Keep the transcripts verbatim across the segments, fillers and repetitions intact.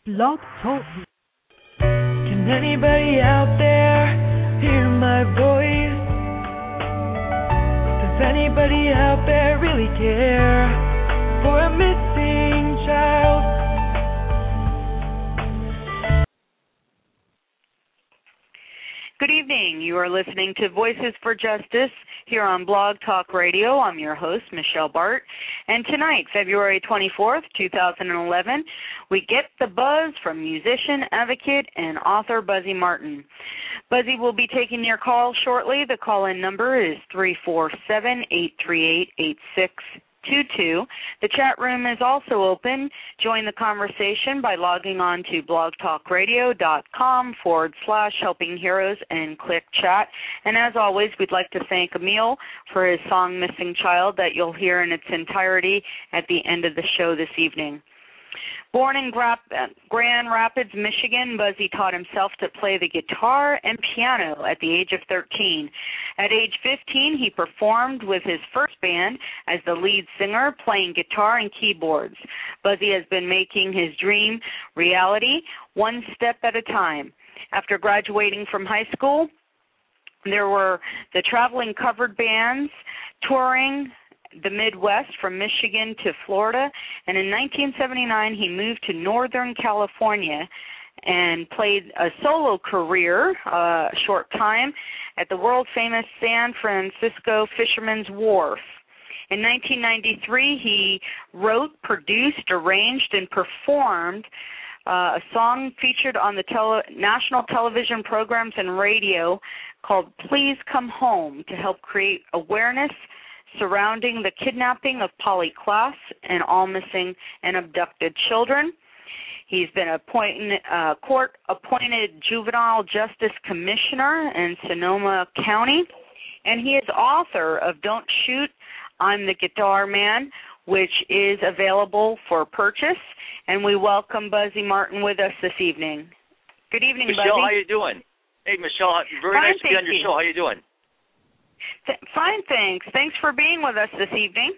Blog Talk. Can anybody out there hear my voice? Does anybody out there really care for a missing child? Good evening. You are listening to Voices for Justice here on Blog Talk Radio. I'm your host, Michelle Bart. And tonight, February twenty-fourth, two thousand eleven, we get the buzz from musician, advocate, and author Buzzy Martin. Buzzy will be taking your call shortly. The call-in number is three four seven, eight three eight, eight six two two. The chat room is also open. Join the conversation by logging on to blogtalkradio.com forward slash helping heroes and click chat. And as always, we'd like to thank Emil for his song Missing Child that you'll hear in its entirety at the end of the show this evening. Born in Grand Rapids, Michigan, Buzzy taught himself to play the guitar and piano at the age of thirteen. At age fifteen, he performed with his first band as the lead singer, playing guitar and keyboards. Buzzy has been making his dream reality one step at a time. After graduating from high school, there were the traveling covered bands, touring the Midwest from Michigan to Florida, and in nineteen seventy-nine he moved to Northern California and played a solo career uh, a short time at the world-famous San Francisco Fisherman's Wharf. In nineteen ninety-three he wrote, produced, arranged, and performed uh, a song featured on the tele- national television programs and radio called Please Come Home to help create awareness surrounding the kidnapping of Polly Klaas and all missing and abducted children. He's been appointed, uh, court-appointed juvenile justice commissioner in Sonoma County, and he is author of Don't Shoot, I'm the Guitar Man, which is available for purchase. And we welcome Buzzy Martin with us this evening. Good evening, Michelle, Buzzy. Michelle, how you doing? Hey, Michelle, very Fine, nice to be on your you. show. How you doing? Th- fine, thanks. Thanks for being with us this evening.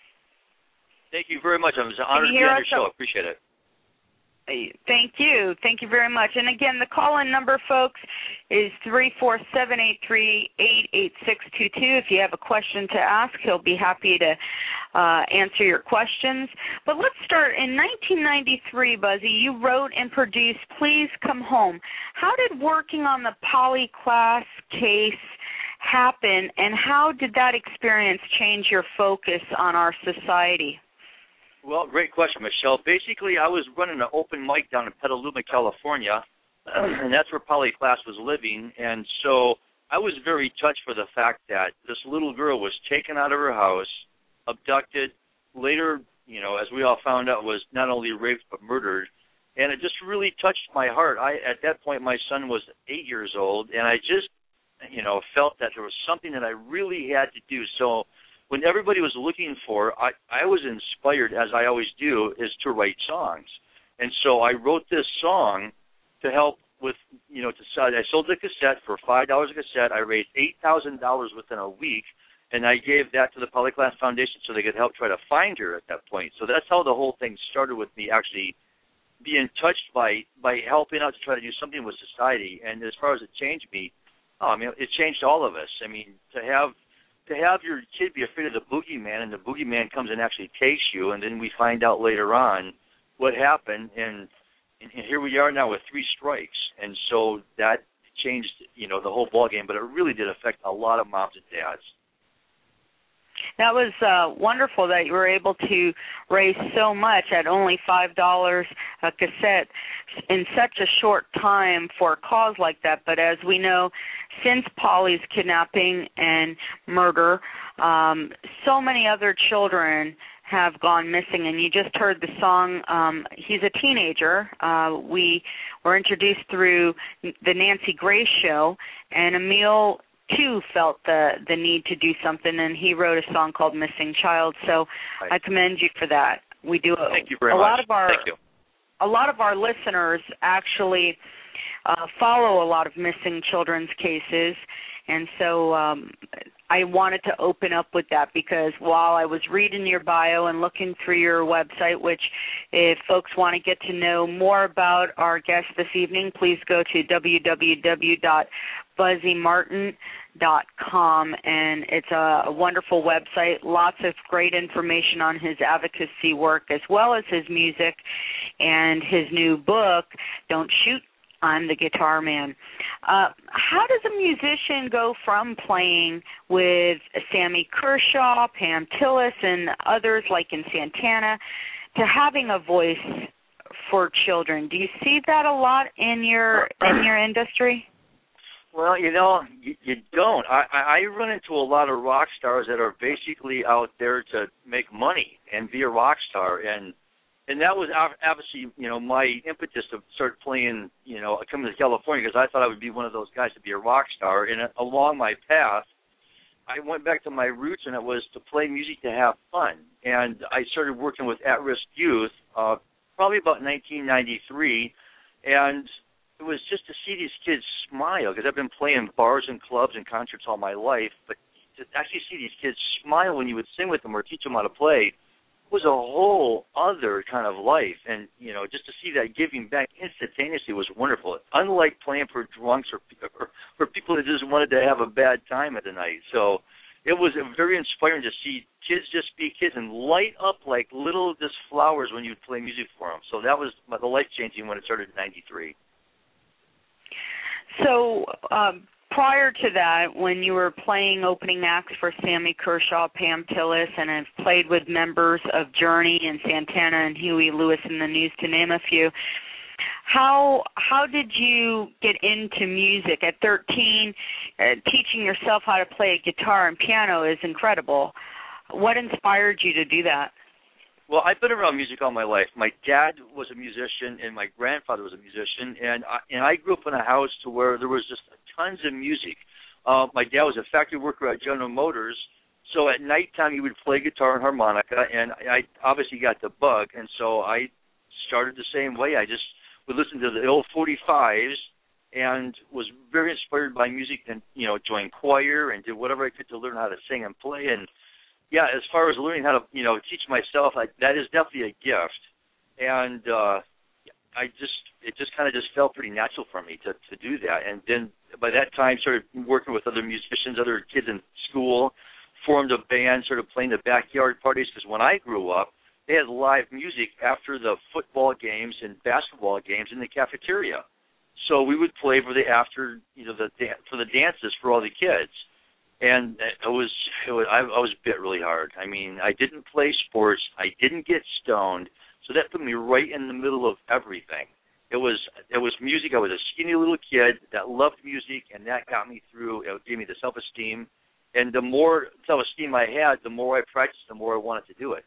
Thank you very much. I'm honored to be on your show. I appreciate it. Thank you. Thank you very much. And again, the call-in number, folks, is three four seven, eight three eight, eight six two two. If you have a question to ask, he'll be happy to uh, answer your questions. But let's start. In nineteen ninety-three, Buzzy, you wrote and produced Please Come Home. How did working on the Polly Klaas case happen, and how did that experience change your focus on our society? Well, great question, Michelle. Basically, I was running an open mic down in Petaluma, California, and that's where Polly Klaas was living. And so I was very touched for the fact that this little girl was taken out of her house, abducted, later, you know, as we all found out, was not only raped but murdered. And it just really touched my heart. I, at that point, my son was eight years old, and I just, you know, felt that there was something that I really had to do. So when everybody was looking for, I, I was inspired, as I always do, is to write songs. And so I wrote this song to help with, you know, to sell. I sold the cassette for five dollars a cassette. I raised eight thousand dollars within a week, and I gave that to the Polly Klaas Foundation so they could help try to find her at that point. So that's how the whole thing started, with me actually being touched by, by helping out to try to do something with society. And as far as it changed me, oh, I mean, it changed all of us. I mean, to have to have your kid be afraid of the boogeyman, and the boogeyman comes and actually takes you, and then we find out later on what happened, and, and here we are now with three strikes. And so that changed, you know, the whole ballgame, but it really did affect a lot of moms and dads. That was uh, wonderful that you were able to raise so much at only five dollars a cassette in such a short time for a cause like that. But as we know, since Polly's kidnapping and murder, um, so many other children have gone missing. And you just heard the song, um, he's a teenager. Uh, we were introduced through the Nancy Grace show, and Emil too felt the the need to do something, and he wrote a song called Missing Child. So right. I commend you for that. We do a, Thank you very a much. lot of our Thank you. a lot of our listeners actually uh, follow a lot of missing children's cases, And so um, I wanted to open up with that because while I was reading your bio and looking through your website, which if folks want to get to know more about our guest this evening, please go to w w w dot buzzy martin dot com, and it's a, a wonderful website, lots of great information on his advocacy work as well as his music and his new book, Don't Shoot, I'm the Guitar Man. Uh, how does a musician go from playing with Sammy Kershaw, Pam Tillis, and others like in Santana to having a voice for children? Do you see that a lot in your in your industry? Well, you know, you, you don't. I, I run into a lot of rock stars that are basically out there to make money and be a rock star, and and that was obviously, you know, my impetus to start playing, you know, coming to California because I thought I would be one of those guys to be a rock star. And along my path, I went back to my roots, and it was to play music to have fun. And I started working with at-risk youth uh, probably about nineteen ninety-three, and it was just to see these kids smile, because I've been playing bars and clubs and concerts all my life, but to actually see these kids smile when you would sing with them or teach them how to play was a whole other kind of life. And, you know, just to see that giving back instantaneously was wonderful, unlike playing for drunks or, or for people that just wanted to have a bad time at the night. So it was very inspiring to see kids just be kids and light up like little just flowers when you'd play music for them. So that was the life-changing when it started in ninety-three. So um, prior to that, when you were playing opening acts for Sammy Kershaw, Pam Tillis, and have played with members of Journey and Santana and Huey Lewis and the News, to name a few, how how did you get into music at thirteen? Uh, teaching yourself how to play a guitar and piano is incredible. What inspired you to do that? Well, I've been around music all my life. My dad was a musician, and my grandfather was a musician, and I, and I grew up in a house to where there was just tons of music. Uh, my dad was a factory worker at General Motors, so at nighttime he would play guitar and harmonica, and I obviously got the bug, and so I started the same way. I just would listen to the old forty-fives and was very inspired by music, and, you know, joined choir and did whatever I could to learn how to sing and play. And yeah, as far as learning how to, you know, teach myself, I, that is definitely a gift. And uh, I just, it just kind of just felt pretty natural for me to, to do that. And then by that time, started working with other musicians, other kids in school, formed a band, started playing the backyard parties, because when I grew up, they had live music after the football games and basketball games in the cafeteria. So we would play for the after, you know, the for the dances for all the kids. And it was, it was I, I was bit really hard. I mean, I didn't play sports. I didn't get stoned. So that put me right in the middle of everything. It was it was music. I was a skinny little kid that loved music, and that got me through. It gave me the self-esteem. And the more self-esteem I had, the more I practiced, the more I wanted to do it.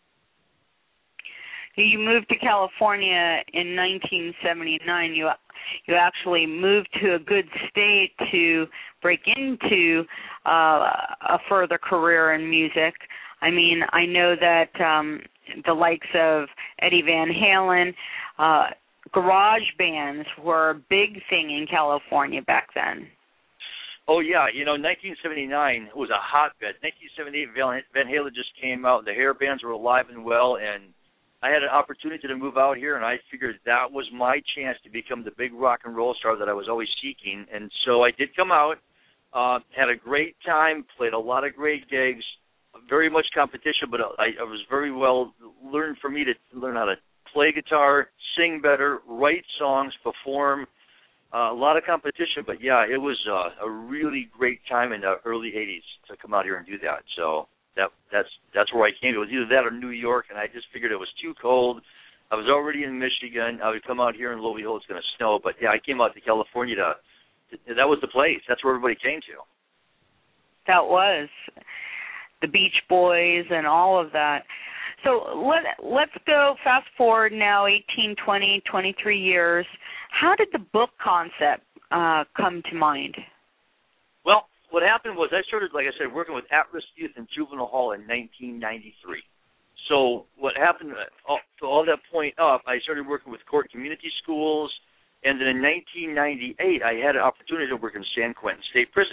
You moved to California in nineteen seventy-nine. You you actually moved to a good state to break into uh, a further career in music. I mean, I know that um, the likes of Eddie Van Halen, uh, garage bands were a big thing in California back then. Oh, yeah. You know, nineteen seventy-nine was a hotbed. nineteen seventy-eight, Van Halen just came out. The hair bands were alive and well, and I had an opportunity to move out here, and I figured that was my chance to become the big rock and roll star that I was always seeking. And so I did come out, uh, had a great time, played a lot of great gigs, very much competition, but I, I was very well learned for me to learn how to play guitar, sing better, write songs, perform, uh, a lot of competition. But, yeah, it was uh, a really great time in the early eighties to come out here and do that. So That that's that's where I came to. It was either that or New York, and I just figured it was too cold. I was already in Michigan. I would come out here in Louisville. It's going to snow, but yeah, I came out to California to, to. That was the place. That's where everybody came to. That was the Beach Boys and all of that. So let let's go fast forward now, eighteen, twenty, twenty-three years. How did the book concept uh, come to mind? Well, what happened was I started, like I said, working with at-risk youth in juvenile hall in nineteen ninety-three. So what happened, to all that point up, I started working with Court Community Schools, and then in nineteen ninety-eight, I had an opportunity to work in San Quentin State Prison.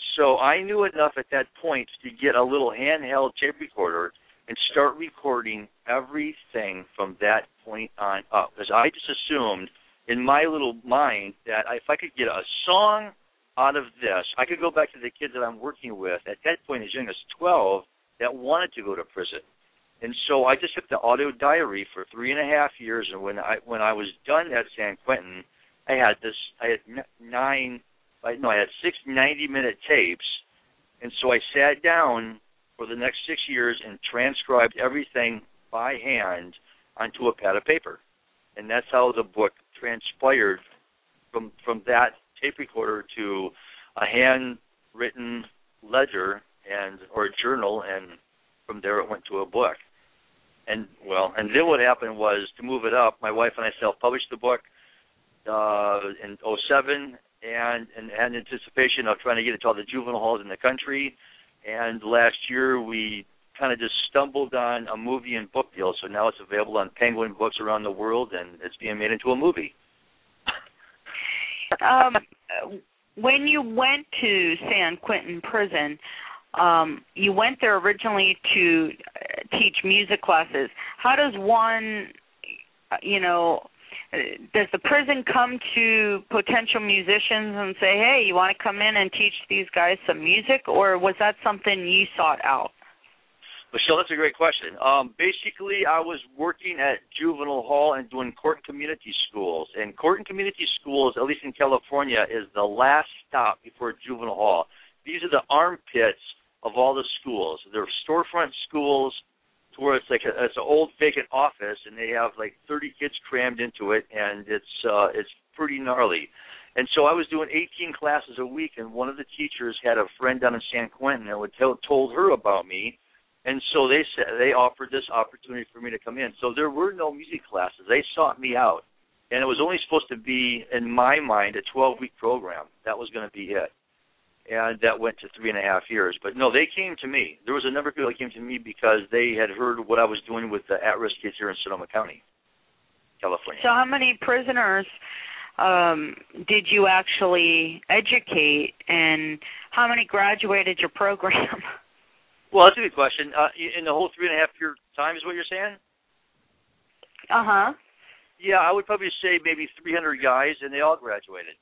so I knew enough at that point to get a little handheld tape recorder and start recording everything from that point on up. Because I just assumed in my little mind that if I could get a song out of this, I could go back to the kids that I'm working with at that point as young as twelve that wanted to go to prison. And so I just took the audio diary for three and a half years, and when I when I was done at San Quentin, I had this I had nine no I had six ninety-minute tapes, and so I sat down for the next six years and transcribed everything by hand onto a pad of paper, and that's how the book transpired from from that tape recorder to a handwritten ledger and or a journal, and from there it went to a book. And well, and then what happened was, to move it up, my wife and I self-published the book uh, in oh seven, and in anticipation of trying to get it to all the juvenile halls in the country. And last year we kind of just stumbled on a movie and book deal, so now it's available on Penguin Books around the world, and it's being made into a movie. um, when you went to San Quentin Prison, um, you went there originally to teach music classes. How does one, you know, does the prison come to potential musicians and say, hey, you want to come in and teach these guys some music, or was that something you sought out? Michelle, that's a great question. Um, basically, I was working at juvenile hall and doing court and community schools. And court and community schools, at least in California, is the last stop before juvenile hall. These are the armpits of all the schools. They're storefront schools to where it's like a, it's an old vacant office, and they have like thirty kids crammed into it, and it's uh, it's pretty gnarly. And so I was doing eighteen classes a week, and one of the teachers had a friend down in San Quentin that would tell, told her about me. And so they said they offered this opportunity for me to come in. So there were no music classes. They sought me out, and it was only supposed to be, in my mind, a twelve-week program. That was going to be it, and that went to three and a half years. But no, they came to me. There was a number of people that came to me because they had heard what I was doing with the at-risk kids here in Sonoma County, California. So how many prisoners um, did you actually educate, and how many graduated your program? Well, that's a good question. Uh, in the whole three and a half year time is what you're saying? Uh-huh. Yeah, I would probably say maybe three hundred guys, and they all graduated.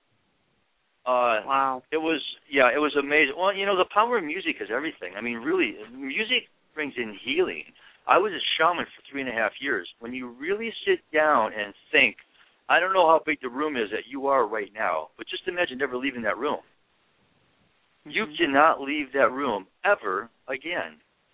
Uh, wow. It was, yeah, it was amazing. Well, you know, the power of music is everything. I mean, really, music brings in healing. I was a shaman for three and a half years. When you really sit down and think, I don't know how big the room is that you are right now, but just imagine never leaving that room. You cannot leave that room ever again.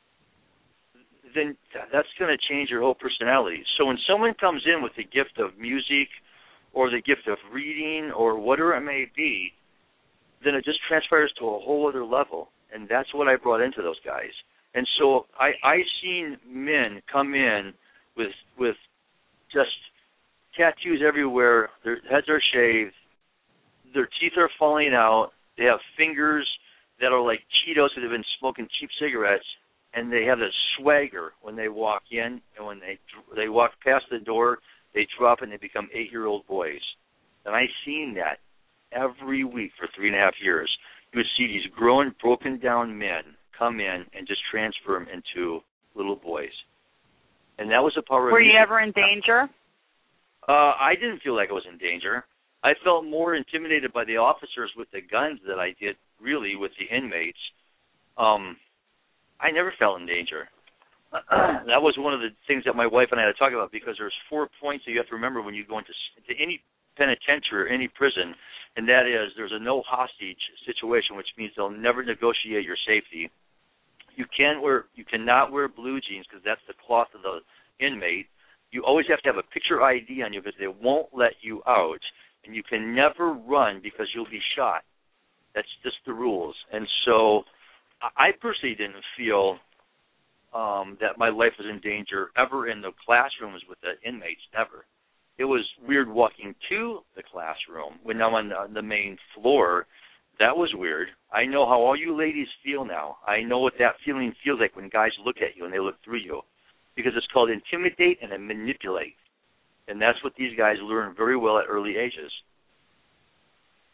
Then that's going to change your whole personality. So when someone comes in with the gift of music or the gift of reading or whatever it may be, then it just transpires to a whole other level. And that's what I brought into those guys. And so I I seen men come in with with just tattoos everywhere. Their heads are shaved. Their teeth are falling out. They have fingers that are like Cheetos that have been smoking cheap cigarettes, and they have this swagger when they walk in, and when they they walk past the door, they drop and they become eight-year-old boys. And I've seen that every week for three and a half years. You would see these grown, broken-down men come in and just transfer them into little boys. And that was the power of Were you music. ever in danger? Uh, I didn't feel like I was in danger. I felt more intimidated by the officers with the guns than I did really with the inmates. Um, I never felt in danger. That was one of the things that my wife and I had to talk about, because there's four points that you have to remember when you go into, into any penitentiary or any prison, and that is there's a no hostage situation, which means they'll never negotiate your safety. You can wear, you cannot wear blue jeans because that's the cloth of the inmate. You always have to have a picture I D on you because they won't let you out. And you can never run because you'll be shot. That's just the rules. And so I personally didn't feel um, that my life was in danger ever in the classrooms with the inmates, never. It was weird walking to the classroom when I'm on the, on the main floor. That was weird. I know how all you ladies feel now. I know what that feeling feels like when guys look at you and they look through you, because it's called intimidate and manipulate. And that's what these guys learn very well at early ages.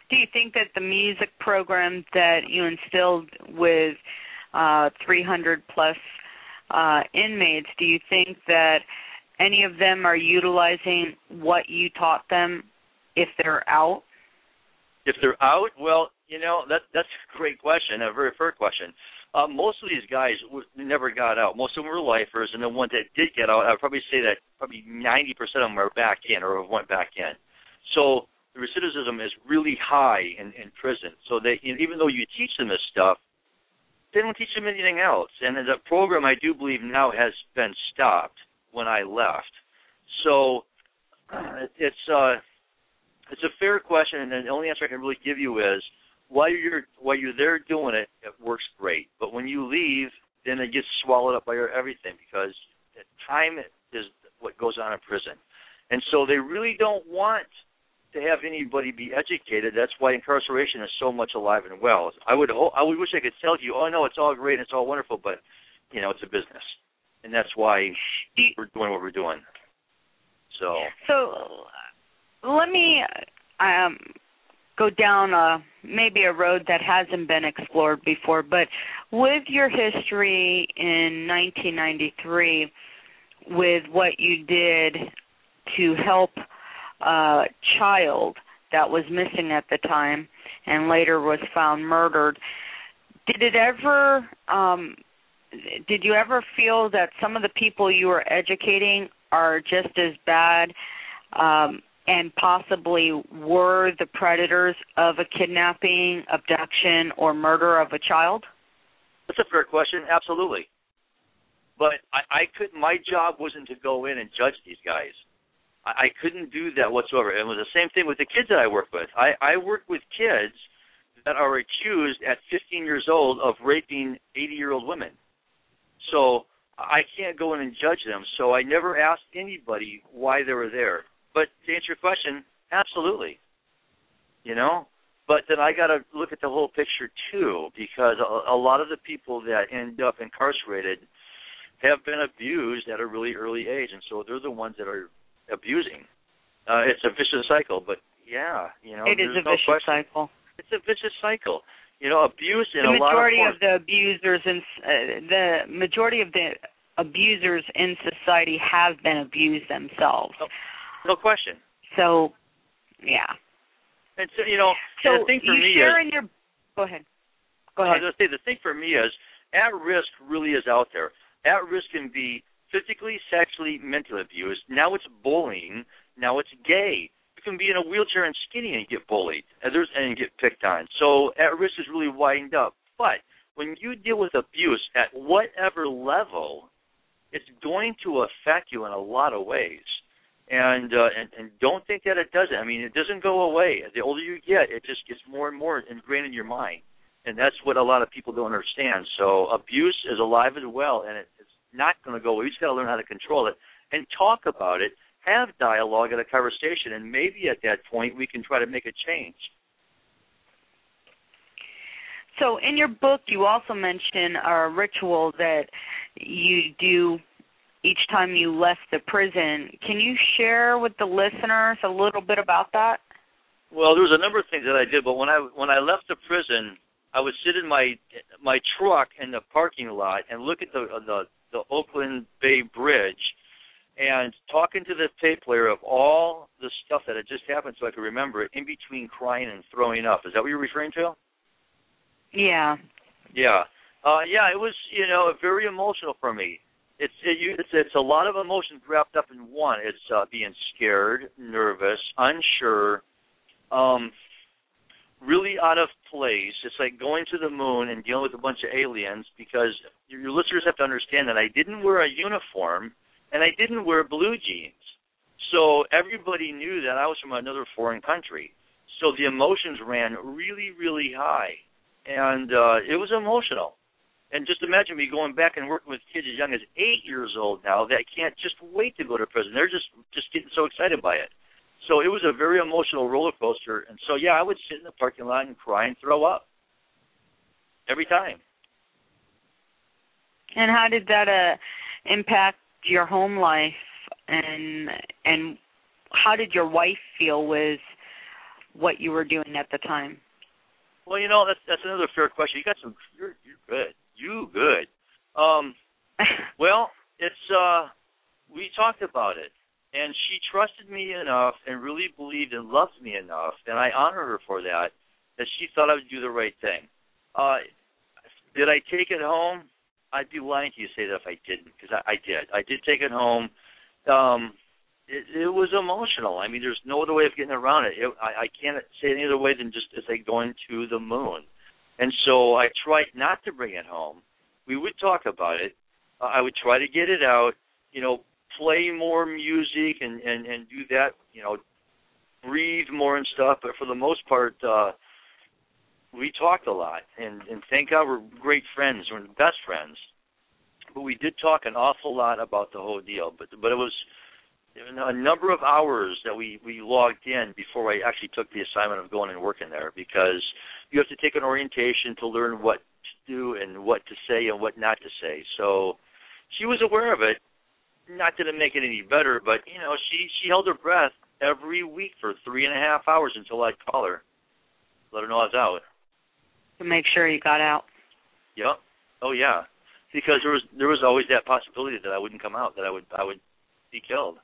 Do you think that the music program that you instilled with uh, three hundred plus uh, inmates, do you think that any of them are utilizing what you taught them if they're out? If they're out, well, you know, that that's a great question, a very fair question. Uh, most of these guys w- never got out. Most of them were lifers, and the ones that did get out, I would probably say that probably ninety percent of them are back in or went back in. So the recidivism is really high in, in prison. So they, even though you teach them this stuff, they don't teach them anything else. And the program, I do believe, now has been stopped when I left. So it's uh, it's a fair question, and the only answer I can really give you is, while you're while you're there doing it, it works great. But when you leave, then it gets swallowed up by everything, because time is what goes on in prison. And so they really don't want to have anybody be educated. That's why incarceration is so much alive and well. I would I would wish I could tell you, oh, no, it's all great and it's all wonderful, but, you know, it's a business. And that's why we're doing what we're doing. So, so let me um, go down a, maybe a road that hasn't been explored before, but with your history in nineteen ninety-three, with what you did to help a child that was missing at the time and later was found murdered, did it ever, um, did you ever feel that some of the people you were educating are just as bad um, and possibly were the predators of a kidnapping, abduction, or murder of a child? That's a fair question, absolutely. But I, I couldn't, my job wasn't to go in and judge these guys. I, I couldn't do that whatsoever. It was the same thing with the kids that I work with. I, I work with kids that are accused at fifteen years old of raping eighty-year-old women. So I can't go in and judge them. So I never asked anybody why they were there. But to answer your question, absolutely. You know? But then I got to look at the whole picture, too, because a, a lot of the people that end up incarcerated have been abused at a really early age, and so they're the ones that are abusing. Uh, it's a vicious cycle, but, yeah, you know. It is a no vicious question. cycle. It's a vicious cycle. You know, abuse in the a lot of majority forms. of the abusers in uh, the majority of the abusers in society have been abused themselves. No, no question. So, yeah. And so, you know, so and the thing for you me share is, in your go ahead. Go I ahead. was going to say the thing for me is, at risk really is out there. At risk can be physically, sexually, mentally abused. Now it's bullying. Now it's gay. You can be in a wheelchair and skinny and get bullied, and there's and get picked on. So at risk is really widened up. But when you deal with abuse at whatever level, it's going to affect you in a lot of ways. And, uh, and and don't think that it doesn't. I mean, it doesn't go away. The older you get, it just gets more and more ingrained in your mind. And that's what a lot of people don't understand. So abuse is alive as well, and it, it's not going to go away. You just got to learn how to control it and talk about it, have dialogue at a conversation, and maybe at that point we can try to make a change. So in your book, you also mention a ritual that you do each time you left the prison. Can you share with the listeners a little bit about that? Well, there was a number of things that I did, but when I when I left the prison, I would sit in my my truck in the parking lot and look at the the, the Oakland Bay Bridge and talking to the tape player of all the stuff that had just happened so I could remember it in between crying and throwing up. Is that what you're referring to? Yeah. Yeah. Uh, yeah, it was, you know, very emotional for me. It's it, it's it's a lot of emotions wrapped up in one. It's uh, being scared, nervous, unsure, um, really out of place. It's like going to the moon and dealing with a bunch of aliens, because your, your listeners have to understand that I didn't wear a uniform and I didn't wear blue jeans. So everybody knew that I was from another foreign country. So the emotions ran really, really high. And uh, it was emotional. And just imagine me going back and working with kids as young as eight years old now that can't just wait to go to prison. They're just, just getting so excited by it. So it was a very emotional roller coaster. And so, yeah, I would sit in the parking lot and cry and throw up every time. And how did that uh, impact your home life? And and how did your wife feel with what you were doing at the time? Well, you know, that's that's another fair question. You got some. You're, you're good. You good. Um, well, it's uh, we talked about it, and she trusted me enough and really believed and loved me enough, and I honor her for that. That she thought I would do the right thing. Uh, did I take it home? I'd be lying to you to say that if I didn't, because I, I did. I did take it home. Um, it, it was emotional. I mean, there's no other way of getting around it. it I, I can't say it any other way than just as like going to the moon. And so I tried not to bring it home. We would talk about it. Uh, I would try to get it out, you know, play more music and, and, and do that, you know, breathe more and stuff. But for the most part, uh, we talked a lot. And, and thank God we're great friends. We're best friends. But we did talk an awful lot about the whole deal. But but it was a number of hours that we, we logged in before I actually took the assignment of going and working there, because you have to take an orientation to learn what to do and what to say and what not to say. So she was aware of it. Not that it make it any better, but, you know, she, she held her breath every week for three and a half hours until I'd call her, let her know I was out. To make sure you got out. Yep. Oh, yeah. Because there was there was always that possibility that I wouldn't come out, that I would I would be killed.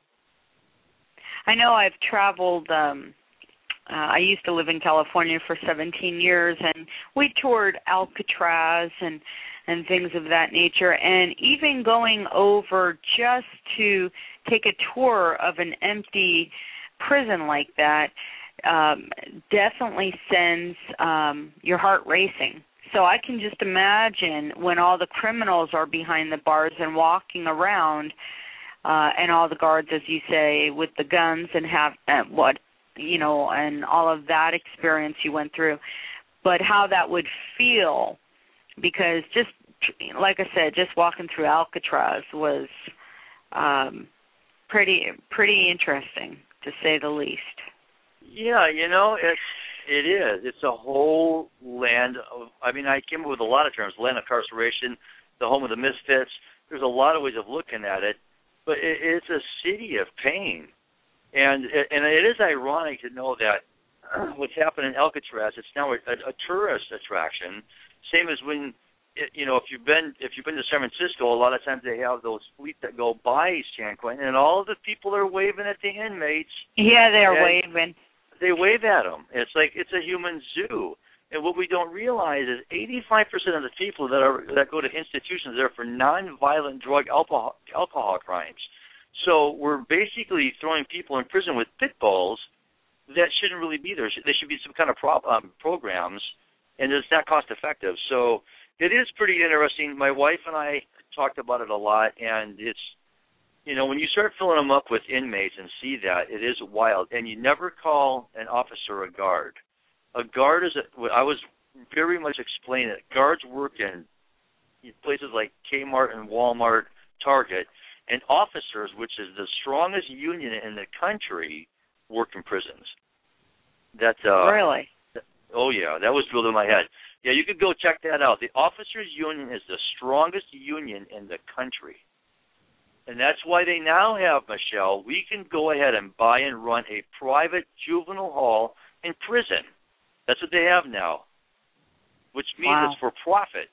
I know I've traveled. Um, uh, I used to live in California for seventeen years, and we toured Alcatraz and and things of that nature. And even going over just to take a tour of an empty prison like that um, definitely sends um, your heart racing. So I can just imagine when all the criminals are behind the bars and walking around, uh, and all the guards, as you say, with the guns and have uh, what, you know, and all of that experience you went through, but how that would feel, because just like I said, just walking through Alcatraz was um, pretty pretty interesting, to say the least. Yeah, you know, it's. It is. It's a whole land of, I mean, I came up with a lot of terms, land of incarceration, the home of the misfits. There's a lot of ways of looking at it, but it, it's a city of pain. And and it is ironic to know that what's happened in Alcatraz, it's now a, a, a tourist attraction, same as when, it, you know, if you've been if you've been to San Francisco, a lot of times they have those fleets that go by San Quentin, and all the people are waving at the inmates. Yeah, they're waving. They wave at them. It's like it's a human zoo. And what we don't realize is eighty-five percent of the people that are that go to institutions are for nonviolent drug alcohol, alcohol crimes. So we're basically throwing people in prison with pit bulls that shouldn't really be there. There should be some kind of pro, um, programs, and it's not cost effective. So it is pretty interesting. My wife and I talked about it a lot, and it's, you know, when you start filling them up with inmates and see that, it is wild. And you never call an officer a guard. A guard is, a, I was very much explaining it. Guards work in places like Kmart and Walmart, Target, and officers, which is the strongest union in the country, work in prisons. That, uh, really? Oh, yeah, that was drilled in my head. Yeah, you could go check that out. The officers' union is the strongest union in the country. And that's why they now have, Michelle, we can go ahead and buy and run a private juvenile hall in prison. That's what they have now, which means wow. It's for profit.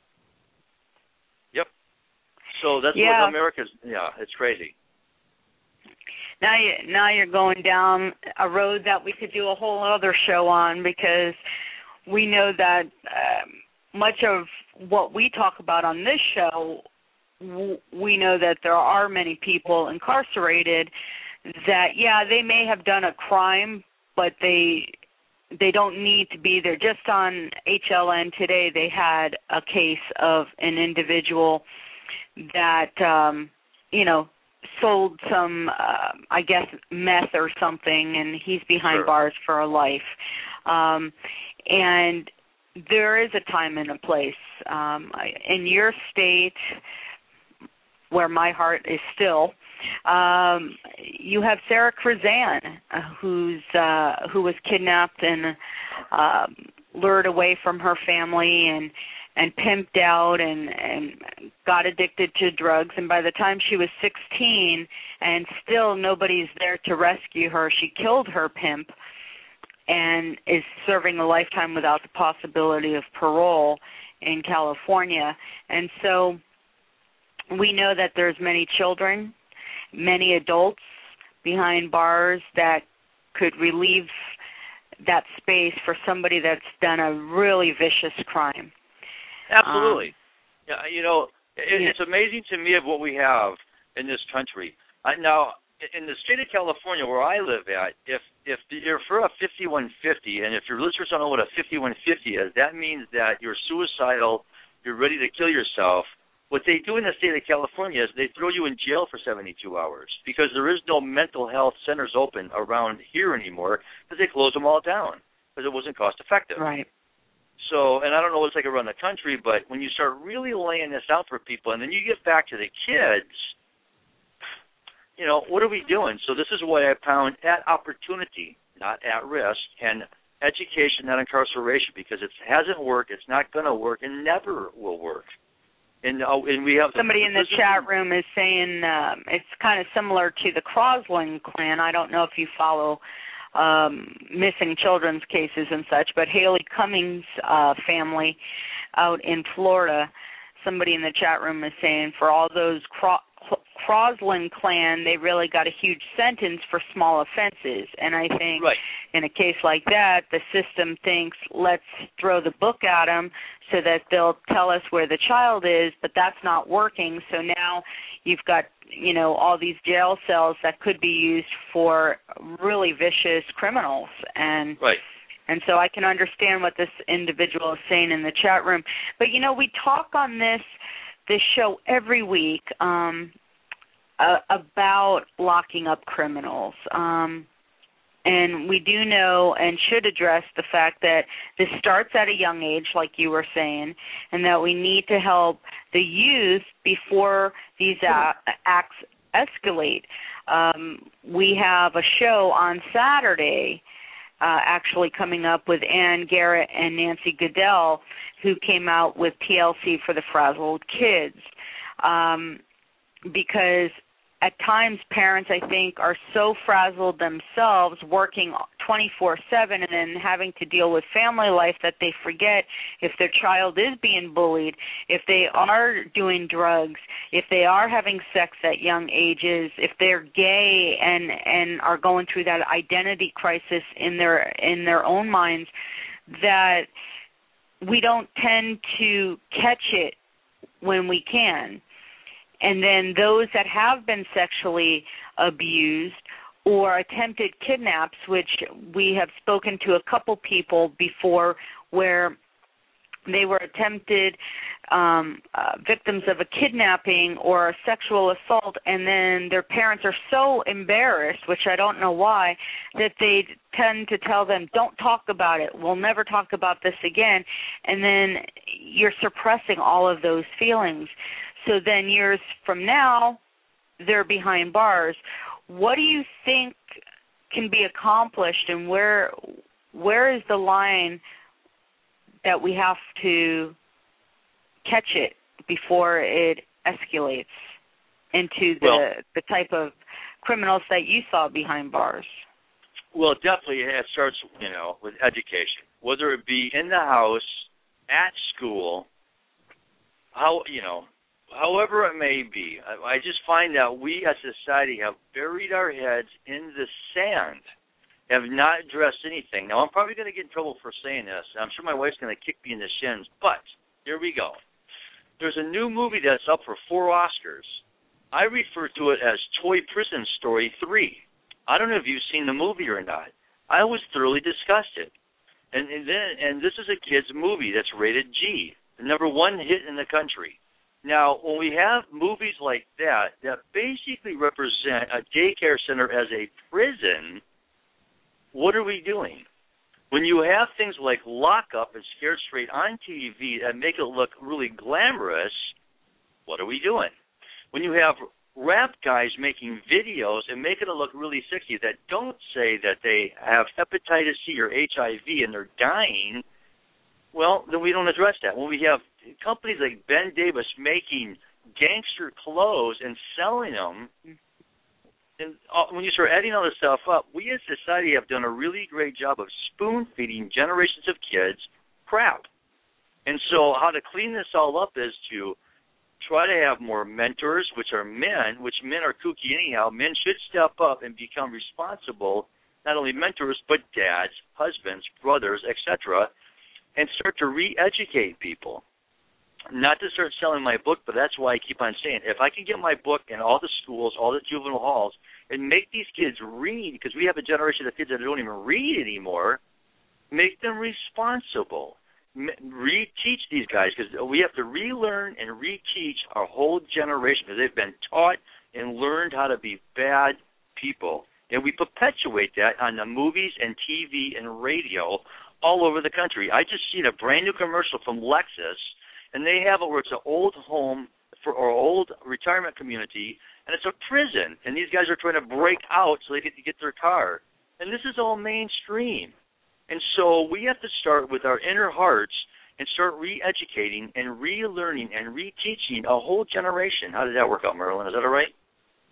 Yep. So that's yeah. what America's, yeah, it's crazy. Now, you, now you're going down a road that we could do a whole other show on, because we know that um, much of what we talk about on this show, we know that there are many people incarcerated that, yeah, they may have done a crime, but they they don't need to be there. Just on H L N today, they had a case of an individual that, um, you know, sold some, uh, I guess, meth or something, and he's behind sure. bars for a life. Um, and there is a time and a place. Um, in your state, where my heart is still, um, you have Sarah Krizan, uh, who's uh, who was kidnapped and uh, lured away from her family and and pimped out and, and got addicted to drugs. And by the time she was sixteen, and still nobody's there to rescue her, she killed her pimp. and is serving a lifetime without the possibility of parole in California. And so we know that there's many children, many adults behind bars that could relieve that space for somebody that's done a really vicious crime. Absolutely. Um, yeah, you know, it, yeah. it's amazing to me of what we have in this country. Uh, now, in the state of California where I live at, if if you're for a fifty-one fifty, and if your listeners don't know what a fifty-one fifty is, that means that you're suicidal, you're ready to kill yourself. What they do in the state of California is they throw you in jail for seventy-two hours because there is no mental health centers open around here anymore because they closed them all down because it wasn't cost effective. Right. So, and I don't know what it's like around the country, but when you start really laying this out for people, and then you get back to the kids, you know, what are we doing? So this is why I pound at opportunity, not at risk, and education, not incarceration, because it hasn't worked, it's not going to work, and never will work. And, uh, and we have somebody in the chat room is saying um, it's kind of similar to the Crosland clan. I don't know if you follow um, missing children's cases and such, but Haley Cummings' uh, family out in Florida, somebody in the chat room is saying for all those Cro- Crosland clan, they really got a huge sentence for small offenses. And I think right. in a case like that, the system thinks, let's throw the book at them so that they'll tell us where the child is, but that's not working. So now you've got, you know, all these jail cells that could be used for really vicious criminals. And right. And so I can understand what this individual is saying in the chat room. But, you know, we talk on this this show every week um, uh, about locking up criminals. Um, and we do know and should address the fact that this starts at a young age, like you were saying, and that we need to help the youth before these a- acts escalate. Um, we have a show on Saturday Uh, actually coming up with Ann Garrett and Nancy Goodell, who came out with T L C for the Frazzled Kids. Um, because at times parents, I think, are so frazzled themselves, working twenty-four seven and then having to deal with family life, that they forget if their child is being bullied, if they are doing drugs, if they are having sex at young ages, if they're gay and, and are going through that identity crisis in their in their own minds, that we don't tend to catch it when we can. And then those that have been sexually abused or attempted kidnaps, which we have spoken to a couple people before where they were attempted um, uh, victims of a kidnapping or a sexual assault, and then their parents are so embarrassed, which I don't know why, that they tend to tell them, don't talk about it, we'll never talk about this again, and then you're suppressing all of those feelings. So then years from now, they're behind bars. What do you think can be accomplished, and where where is the line that we have to catch it before it escalates into the well, the type of criminals that you saw behind bars? Well, definitely it starts, you know, with education, whether it be in the house, at school, how, you know, however it may be. I, I just find that we as a society have buried our heads in the sand, have not addressed anything. Now, I'm probably going to get in trouble for saying this. I'm sure my wife's going to kick me in the shins, but here we go. There's a new movie that's up for four Oscars. I refer to it as Toy Prison Story three. I don't know if you've seen the movie or not. I was thoroughly disgusted. And, and, then, and this is a kid's movie that's rated G, the number one hit in the country. Now, when we have movies like that that basically represent a daycare center as a prison, what are we doing? When you have things like Lockup and Scared Straight on T V that make it look really glamorous, what are we doing? When you have rap guys making videos and making it look really sexy that don't say that they have hepatitis C or H I V and they're dying, well, then we don't address that. When we have companies like Ben Davis making gangster clothes and selling them, and uh, when you start adding all this stuff up, we as society have done a really great job of spoon-feeding generations of kids crap. And so how to clean this all up is to try to have more mentors, which are men, which men are kooky anyhow. Men should step up and become responsible, not only mentors, but dads, husbands, brothers, et cetera, and start to re-educate people. Not to start selling my book, but that's why I keep on saying, if I can get my book in all the schools, all the juvenile halls, and make these kids read, because we have a generation of kids that don't even read anymore, make them responsible. Reteach these guys, because we have to relearn and reteach our whole generation, because they've been taught and learned how to be bad people. And we perpetuate that on the movies and T V and radio all over the country. I just seen a brand new commercial from Lexus, and they have it where it's an old home for or old retirement community, and it's a prison. And these guys are trying to break out so they get to get their car. And this is all mainstream. And so we have to start with our inner hearts and start re-educating and relearning and reteaching a whole generation. How did that work out, Marilyn? Is that all right?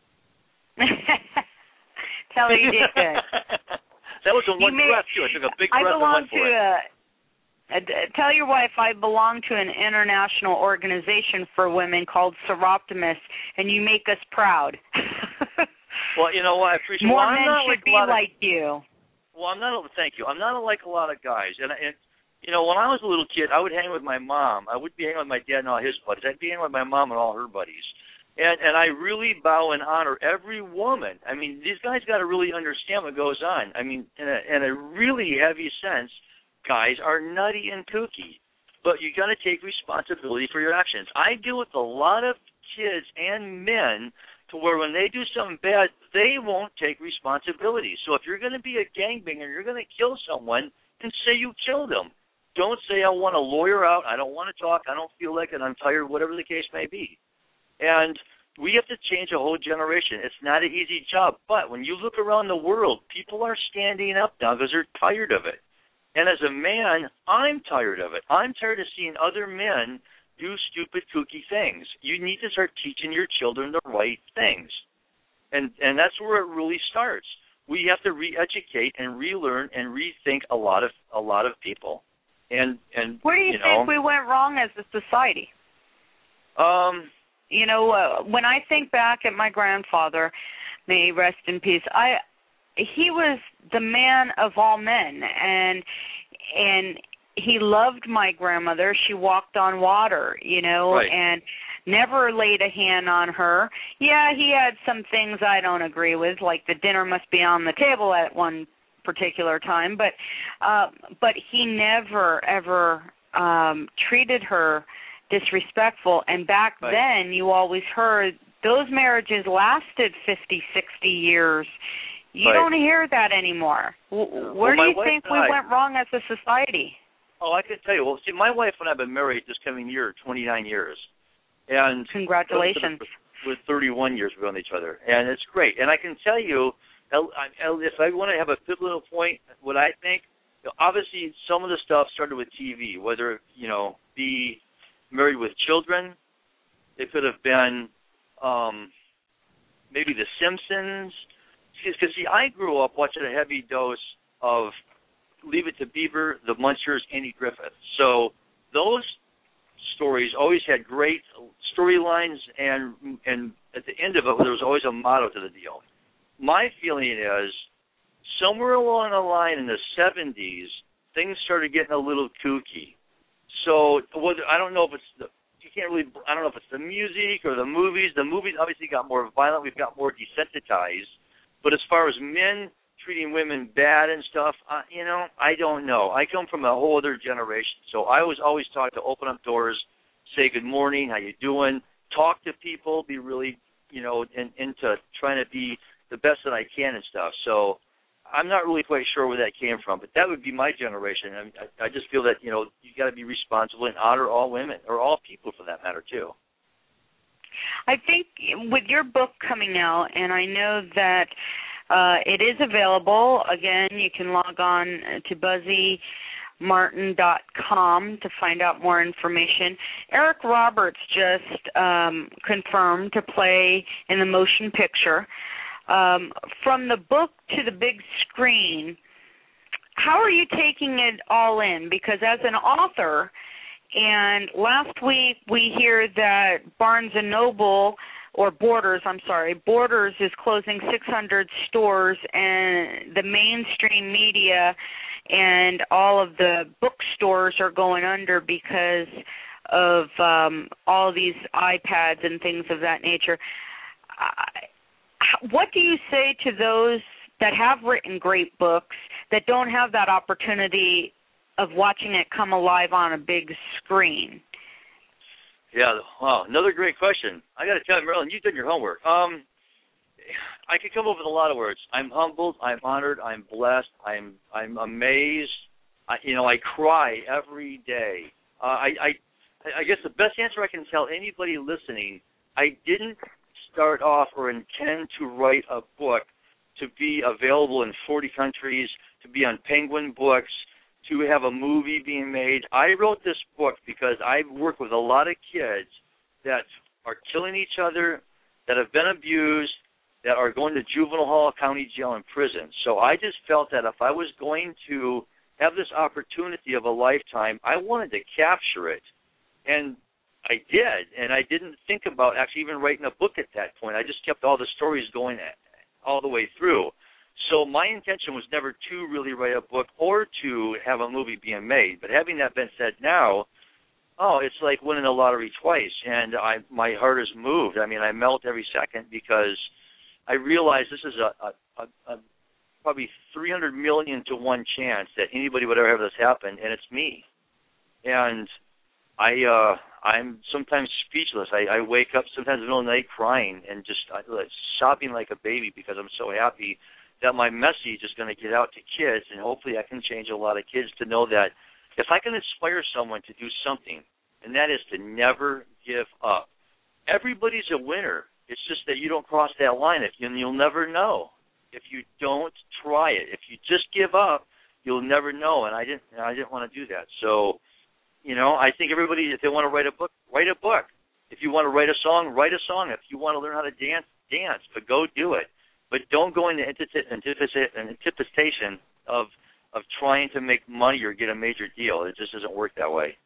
Tell her you did good. That was a one may, breath, too. I took a big I breath and went for to it. A, a, tell your wife I belong to an international organization for women called Seroptimus, and you make us proud. Well, you know what? I appreciate More well, men like should be of, like you. Well, I'm not. Thank you. I'm not like a lot of guys. And, and you know, when I was a little kid, I would hang with my mom. I would be hanging with my dad and all his buddies. I'd be hanging with my mom and all her buddies. And and I really bow and honor every woman. I mean, these guys got to really understand what goes on. I mean, in a, in a really heavy sense, guys are nutty and kooky. But you got to take responsibility for your actions. I deal with a lot of kids and men to where when they do something bad, they won't take responsibility. So if you're going to be a gangbanger, you're going to kill someone, then say you killed them. Don't say I want to lawyer out, I don't want to talk, I don't feel like it, I'm tired, whatever the case may be. And we have to change a whole generation. It's not an easy job. But when you look around the world, people are standing up now because they're tired of it. And as a man, I'm tired of it. I'm tired of seeing other men do stupid, kooky things. You need to start teaching your children the right things. And and that's where it really starts. We have to re-educate and relearn and rethink a lot of a lot of people. And and where do you, you think know, we went wrong as a society? Um You know, uh, when I think back at my grandfather, may he rest in peace, I he was the man of all men, and and he loved my grandmother. She walked on water, you know, right. and never laid a hand on her. Yeah, he had some things I don't agree with, like the dinner must be on the table at one particular time, but uh, but he never ever um, treated her disrespectful. And back right. then, you always heard those marriages lasted fifty, sixty years. You right. don't hear that anymore. Where well, do you think we I, went wrong as a society? Oh, I can tell you. Well, see, my wife and I have been married this coming year twenty-nine years. And congratulations. We're thirty-one years we've known each other, and it's great. And I can tell you, if I want to have a fifth little point, what I think, obviously some of the stuff started with T V, whether, you know, be Married with Children. It could have been um, maybe The Simpsons. Because, see, I grew up watching a heavy dose of Leave It to Beaver, The Munsters, Andy Griffith. So those stories always had great storylines, and and at the end of it, there was always a motto to the deal. My feeling is somewhere along the line in the seventies, things started getting a little kooky. So whether, I don't know if it's the, you can't really, I don't know if it's the music or the movies. The movies obviously got more violent. We've got more desensitized. But as far as men treating women bad and stuff, uh, you know, I don't know. I come from a whole other generation. So I was always taught to open up doors, say good morning, how you doing, talk to people, be really, you know, in, into trying to be the best that I can and stuff. So I'm not really quite sure where that came from, but that would be my generation. I, mean, I, I just feel that, you know, you got to be responsible and honor all women, or all people for that matter, too. I think with your book coming out, and I know that uh, it is available, again, you can log on to buzzy martin dot com to find out more information. Eric Roberts just um, confirmed to play in the motion picture. um, from the book to the big screen, how are you taking it all in? Because as an author, and last week we hear that Barnes and Noble, or Borders, I'm sorry, Borders is closing six hundred stores, and the mainstream media and all of the bookstores are going under because of um, all these iPads and things of that nature. Uh, what do you say to those that have written great books that don't have that opportunity of watching it come alive on a big screen? Yeah, wow, another great question. I got to tell you, Marilyn, you've done your homework. Um, I could come up with a lot of words. I'm humbled. I'm honored. I'm blessed. I'm I'm amazed. I, you know, I cry every day. Uh, I, I I guess the best answer I can tell anybody listening, I didn't start off or intend to write a book to be available in forty countries, to be on Penguin Books, to have a movie being made. I wrote this book because I work with a lot of kids that are killing each other, that have been abused, that are going to juvenile hall, county jail, and prison. So I just felt that if I was going to have this opportunity of a lifetime, I wanted to capture it. And I did, and I didn't think about actually even writing a book at that point. I just kept all the stories going all the way through. So my intention was never to really write a book or to have a movie being made. But having that been said now, oh, it's like winning the lottery twice, and I my heart is moved. I mean, I melt every second because I realize this is a, a, a, a probably three hundred million to one chance that anybody would ever have this happen, and it's me. And I, uh, I'm sometimes speechless. I, I wake up sometimes in the middle of the night crying and just uh, sobbing like a baby because I'm so happy that my message is going to get out to kids, and hopefully I can change a lot of kids to know that if I can inspire someone to do something, and that is to never give up. Everybody's a winner. It's just that you don't cross that line, if you, and you'll never know if you don't try it. If you just give up, you'll never know, and I didn't. I didn't want to do that. So, you know, I think everybody, if they want to write a book, write a book. If you want to write a song, write a song. If you want to learn how to dance, dance. But go do it. But don't go into anticipation of of trying to make money or get a major deal. It just doesn't work that way.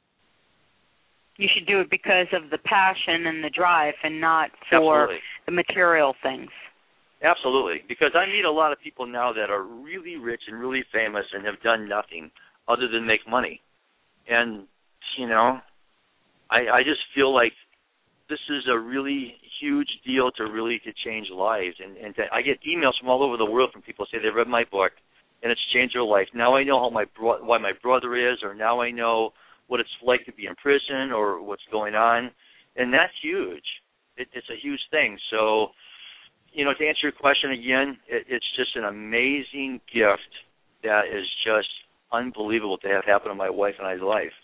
You should do it because of the passion and the drive and not for Absolutely. the material things. Absolutely. Because I meet a lot of people now that are really rich and really famous and have done nothing other than make money. And, you know, I, I just feel like this is a really huge deal to really to change lives. And, and to, I get emails from all over the world from people who say they read my book and it's changed their life. Now I know how my bro- why my brother is, or now I know what it's like to be in prison or what's going on. And that's huge. It, it's a huge thing. So, you know, to answer your question again, it, it's just an amazing gift that is just unbelievable to have happen in my wife and I's life.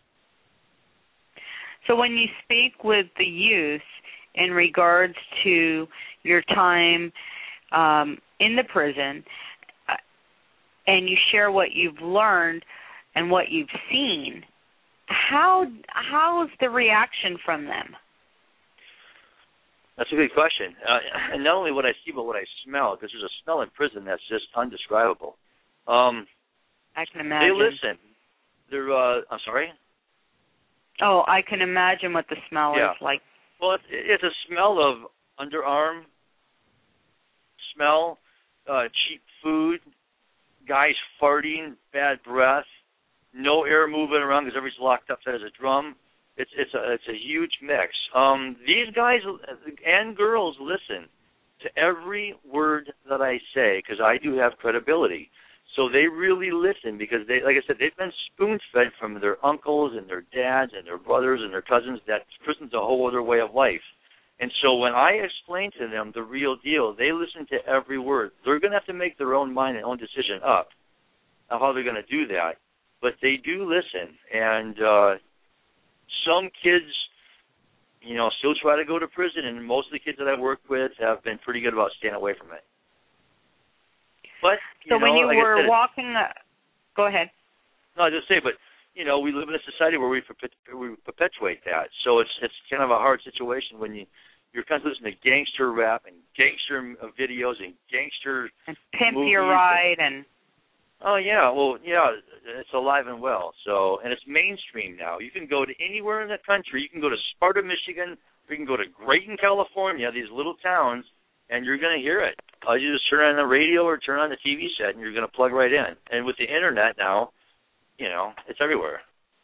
So when you speak with the youth in regards to your time um, in the prison, uh, and you share what you've learned and what you've seen, how how's the reaction from them? That's a good question. Uh, and not only what I see, but what I smell, because there's a smell in prison that's just undescribable. Um, I can imagine. They listen. They're, uh, I'm sorry? Oh, I can imagine what the smell yeah. is like. Well, it's, it's a smell of underarm smell, uh, cheap food, guys farting, bad breath, no air moving around because everybody's locked up as a drum. It's it's a it's a huge mix. Um, these guys and girls listen to every word that I say because I do have credibility. So they really listen because they, like I said, they've been spoon-fed from their uncles and their dads and their brothers and their cousins that prison's a whole other way of life. And so when I explain to them the real deal, they listen to every word. They're going to have to make their own mind and own decision up of how they're going to do that. But they do listen. And uh, some kids, you know, still try to go to prison, and most of the kids that I've worked with have been pretty good about staying away from it. But, you so know, when you like were said, walking, uh, go ahead. No, I just say, but you know, we live in a society where we we perpetuate that. So it's it's kind of a hard situation when you you're constantly listening to gangster rap and gangster videos and gangster and Pimp movies Your Ride and, and oh yeah, well yeah, it's alive and well. So and it's mainstream now. You can go to anywhere in the country. You can go to Sparta, Michigan. You can go to Grayton, California. These little towns, and you're going to hear it. Uh, you just turn on the radio or turn on the T V set, and you're going to plug right in. And with the internet now, you know, it's everywhere.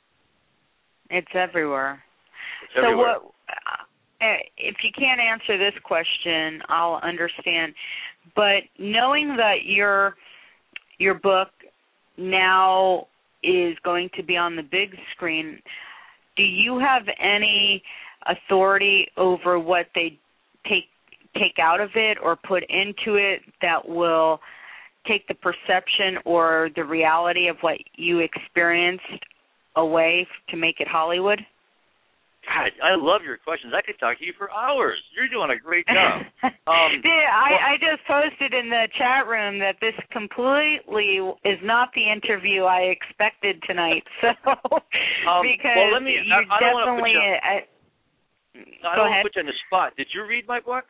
It's everywhere. It's everywhere. So what? If you can't answer this question, I'll understand. But knowing that your your book now is going to be on the big screen, do you have any authority over what they take take out of it or put into it that will take the perception or the reality of what you experienced away to make it Hollywood? God, I love your questions. I could talk to you for hours. You're doing a great job. Um, yeah, I, well, I just posted in the chat room that this completely is not the interview I expected tonight. So, um, because well, let me, you I, I don't definitely. want to put you, I, I go don't ahead. want to put you on the spot. Did you read my book?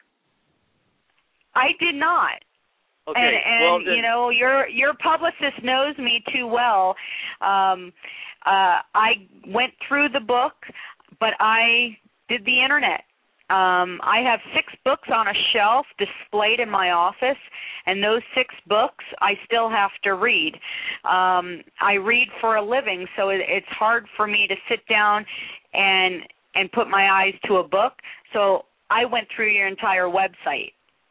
I did not. Okay. And, and well, then, you know, your your publicist knows me too well. Um, uh, I went through the book, but I did the internet. Um, I have six books on a shelf displayed in my office, and those six books I still have to read. Um, I read for a living, so it, it's hard for me to sit down and and put my eyes to a book. So I went through your entire website.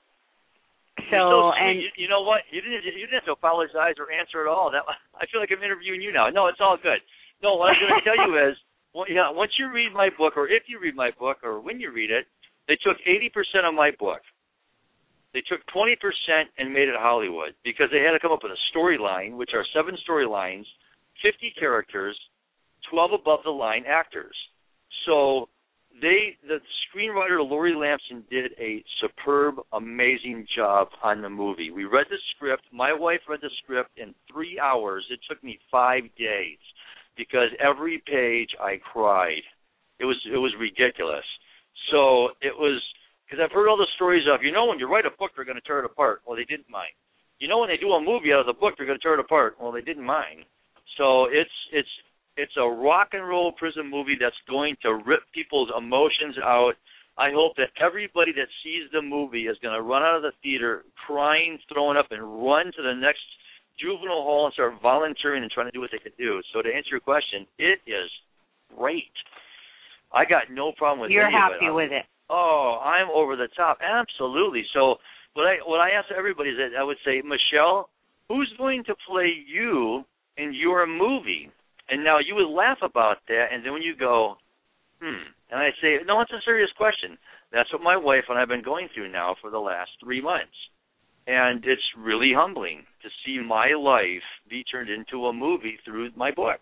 So, so and you, you know what? You didn't you didn't have to apologize or answer at all. That I feel like I'm interviewing you now. No, it's all good. No, what I'm going to tell you is, well, yeah, once you read my book, or if you read my book, or when you read it, they took eighty percent of my book. They took twenty percent and made it Hollywood because they had to come up with a storyline, which are seven storylines, fifty characters, twelve above-the-line actors. So they, the screenwriter Laurie Lampson did a superb, amazing job on the movie. We read the script. My wife read the script in three hours. It took me five days because every page I cried. It was it was ridiculous. So it was, because I've heard all the stories of, you know, when you write a book, they're going to tear it apart. Well, they didn't mind. You know, when they do a movie out of the book, they're going to tear it apart. Well, they didn't mind. So it's it's it's a rock and roll prison movie that's going to rip people's emotions out. I hope that everybody that sees the movie is going to run out of the theater crying, throwing up, and run to the next juvenile hall and start volunteering and trying to do what they can do. So to answer your question, it is great. I got no problem with You're any of it. happy with it. Oh, I'm over the top. Absolutely. So what I what I ask everybody is that I would say, Michelle, who's going to play you in your movie? And now you would laugh about that, and then when you go, hmm, and I say, no, it's a serious question. That's what my wife and I have been going through now for the last three months. And it's really humbling to see my life be turned into a movie through my book.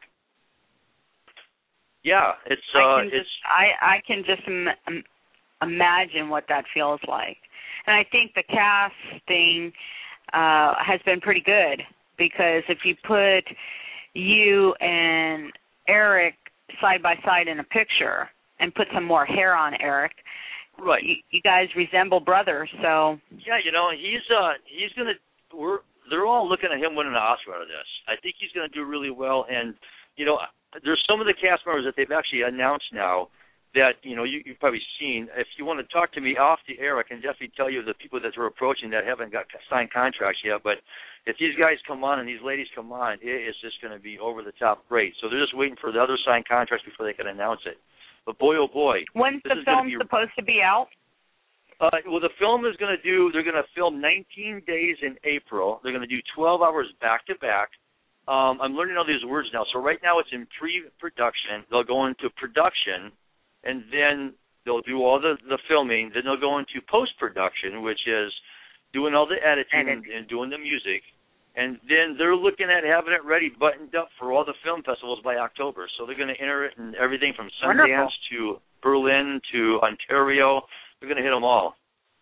Yeah, it's uh, I can it's. just, I, I can just Im- imagine what that feels like, and I think the casting uh, has been pretty good because if you put you and Eric side by side in a picture and put some more hair on Eric, right? You, you guys resemble brothers, so yeah, you know he's uh he's gonna. We're they're all looking at him winning an Oscar out of this. I think he's gonna do really well, and you know. There's some of the cast members that they've actually announced now that, you know, you, you've probably seen. If you want to talk to me off the air, I can definitely tell you the people that are approaching that haven't got signed contracts yet. But if these guys come on and these ladies come on, it is just going to be over the top great. So they're just waiting for the other signed contracts before they can announce it. But boy, oh boy. When's the film be, supposed to be out? Uh, well, the film is going to do, they're going to film nineteen days in April. They're going to do twelve hours back to back. Um, I'm learning all these words now. So right now it's in pre-production. They'll go into production, and then they'll do all the, the filming. Then they'll go into post-production, which is doing all the editing and, and doing the music. And then they're looking at having it ready, buttoned up for all the film festivals by October. So they're going to enter it in everything from Sundance Wonderful. to Berlin to Ontario. They're going to hit them all.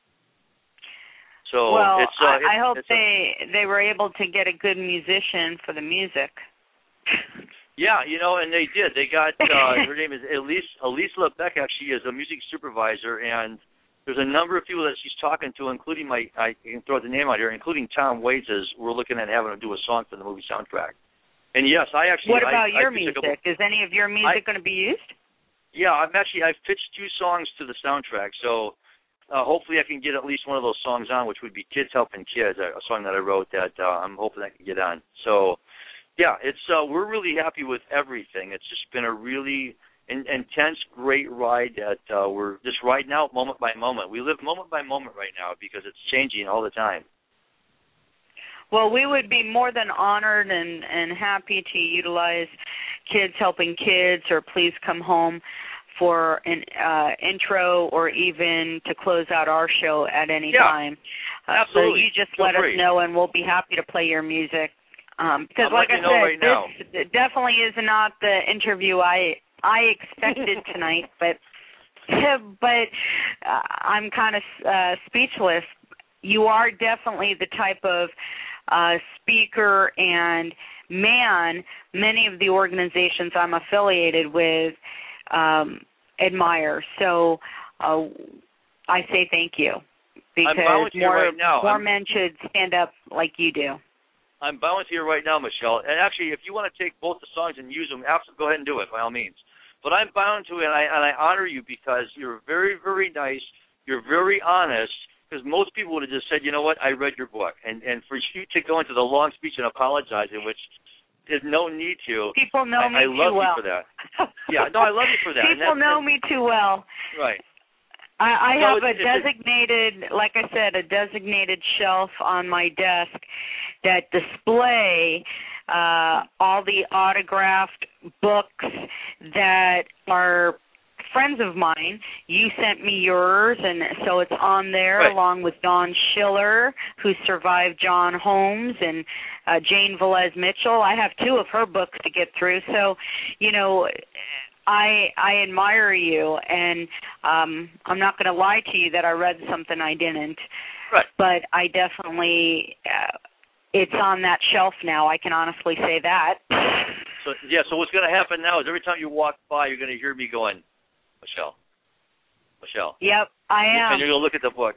So well, it's, uh, I, it's, I hope it's they a, they were able to get a good musician for the music. Yeah, you know, and they did. They got uh, her name is Elise Elise LeBecq. Actually, is a music supervisor, and there's a number of people that she's talking to, including my, I can throw the name out here, including Tom Waits, as we're looking at having him do a song for the movie soundtrack. And yes, I actually. What about I, your I music? couple, Is any of your music going to be used? Yeah, I'm actually, I've pitched two songs to the soundtrack, so uh, hopefully I can get at least one of those songs on, which would be Kids Helping Kids, a, a song that I wrote that uh, I'm hoping I can get on. So, yeah, it's uh, we're really happy with everything. It's just been a really in, intense, great ride that uh, we're just riding out moment by moment. We live moment by moment right now because it's changing all the time. Well, we would be more than honored and, and happy to utilize Kids Helping Kids or Please Come Home for an uh, intro or even to close out our show at any yeah, time. Uh, absolutely. So you just Feel let free. us know, and we'll be happy to play your music. Um, because, I'm like I know said, right now. this definitely is not the interview I I expected tonight, but but uh, I'm kind of uh, speechless. You are definitely the type of uh, speaker and man many of the organizations I'm affiliated with um, admire. So uh, I say thank you, because more, right now. more I'm, men should stand up like you do. I'm bowing to you right now, Michelle. And actually, if you want to take both the songs and use them, absolutely go ahead and do it, by all means. But I'm bound to it, and I, and I honor you because you're very, very nice. You're very honest, because most people would have just said, you know what, I read your book. And, and for you to go into the long speech and apologize, in which there's no need to. People know I, me I too love well. you for that. Yeah, no, I love you for that. People and know me too well. Right. I, I no, have a it's, designated, it's, like I said, a designated shelf on my desk that display uh, all the autographed books that are friends of mine. You sent me yours, and so it's on there, right. along with Dawn Schiller, who survived John Holmes, and uh, Jane Velez Mitchell. I have two of her books to get through. So, you know, I I admire you, and um, I'm not going to lie to you that I read something I didn't. Right. But I definitely, uh, it's on that shelf now. I can honestly say that. So yeah. So what's going to happen now is every time you walk by, you're going to hear me going, Michelle, Michelle. Yep, I am. And you're going to look at the book.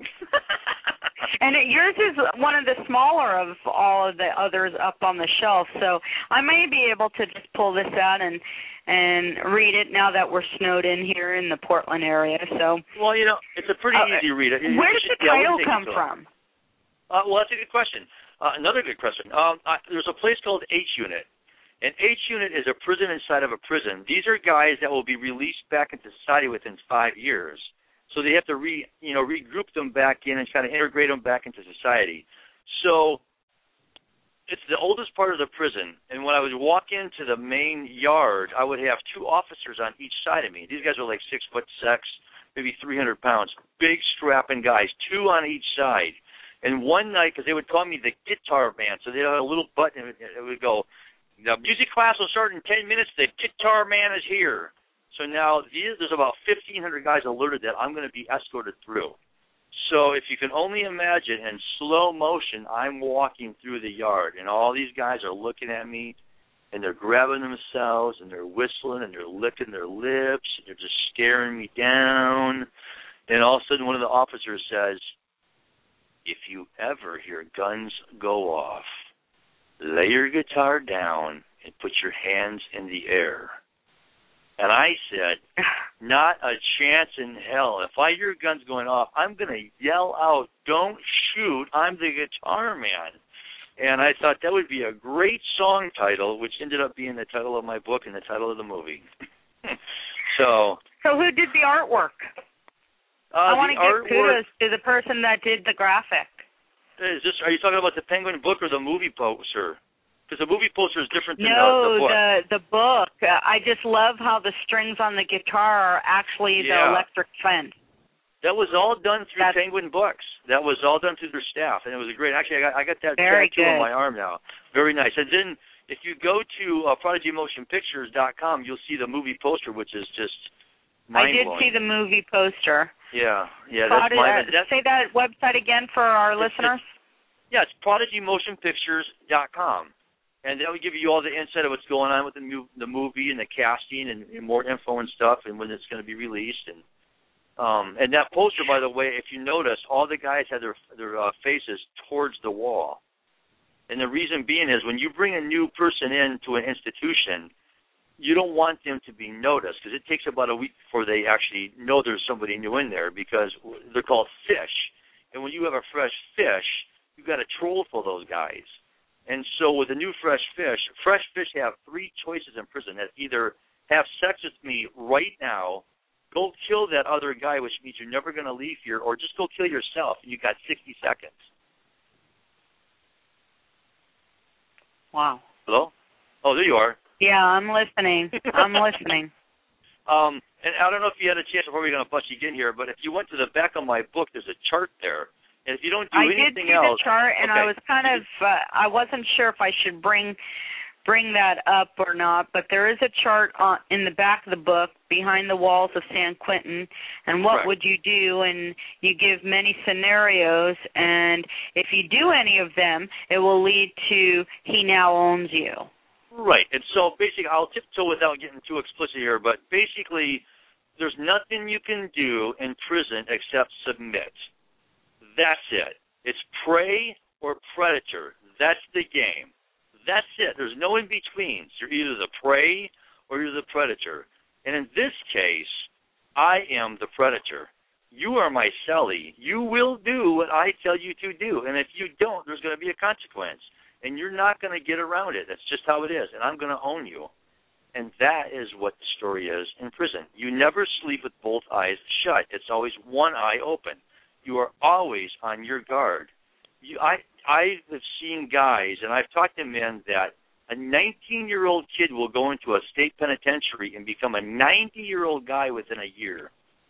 And it, yours is one of the smaller of all of the others up on the shelf, so I may be able to just pull this out and and read it now that we're snowed in here in the Portland area. So, well, you know, it's a pretty uh, easy read. It, where does should, the yeah, title come it from? Uh, well, that's a good question. Uh, another good question. Um, I, there's a place called H Unit. And H Unit is a prison inside of a prison. These are guys that will be released back into society within five years. So they have to re, you know, regroup them back in and kind of integrate them back into society. So it's the oldest part of the prison. And when I would walk into the main yard, I would have two officers on each side of me. These guys are like six foot six, maybe three hundred pounds, big strapping guys, two on each side. And one night, because they would call me the guitar man, so they had a little button, and it would go, the music class will start in ten minutes. The guitar man is here. So now there's about fifteen hundred guys alerted that I'm going to be escorted through. So if you can only imagine, in slow motion, I'm walking through the yard, and all these guys are looking at me, and they're grabbing themselves, and they're whistling, and they're licking their lips, and they're just staring me down. And all of a sudden one of the officers says, if you ever hear guns go off, lay your guitar down and put your hands in the air. And I said, not a chance in hell. If I hear guns going off, I'm going to yell out, don't shoot, I'm the guitar man. And I thought that would be a great song title, which ended up being the title of my book and the title of the movie. so So who did the artwork? Uh, I want to give artwork, kudos to the person that did the graphic. Is this, are you talking about the Penguin book or the movie poster? Because the movie poster is different than no, the, the book. the the book. Uh, I just love how the strings on the guitar are actually Yeah. the electric fence. That was all done through That's, Penguin Books. That was all done through their staff, and it was a great. Actually, I got I got that Very tattoo good. on my arm now. Very nice. And then if you go to uh, prodigy motion pictures dot com, you'll see the movie poster, which is just I mind did blowing. see the movie poster. Yeah, yeah. Prod- That's my. uh, That's, say that website again for our it's, listeners. It's, yeah, it's prodigy motion pictures dot com. And that will give you all the insight of what's going on with the, mu- the movie and the casting and, and more info and stuff and when it's going to be released. And Um, and that poster, by the way, if you notice, all the guys had their their uh, faces towards the wall. And the reason being is when you bring a new person into an institution, you don't want them to be noticed because it takes about a week before they actually know there's somebody new in there because they're called fish. And when you have a fresh fish, you've got to troll for those guys. And so with a new fresh fish, fresh fish have three choices in prison. That's either have sex with me right now, go kill that other guy, which means you're never going to leave here, or just go kill yourself, and you got sixty seconds. Wow. Hello? Oh, there you are. Yeah, I'm listening. I'm listening. Um, and I don't know if you had a chance before we're going to bust you in here, but if you went to the back of my book, there's a chart there. And if you don't do I anything did see else, the chart, and okay. I was kind of, uh, I wasn't sure if I should bring bring that up or not, but there is a chart on, in the back of the book, Behind the Walls of San Quentin, and what Correct. would you do, and you give many scenarios, and if you do any of them, it will lead to he now owns you. Right, and so basically, I'll tiptoe without getting too explicit here, but basically, there's nothing you can do in prison except submit. That's it. It's prey or predator. That's the game. That's it. There's no in-betweens. You're either the prey or you're the predator. And in this case, I am the predator. You are my cellie. You will do what I tell you to do. And if you don't, there's going to be a consequence. And you're not going to get around it. That's just how it is. And I'm going to own you. And that is what the story is in prison. You never sleep with both eyes shut. It's always one eye open. You are always on your guard. You, I I have seen guys, and I've talked to men, that a nineteen-year-old kid will go into a state penitentiary and become a ninety-year-old guy within a year.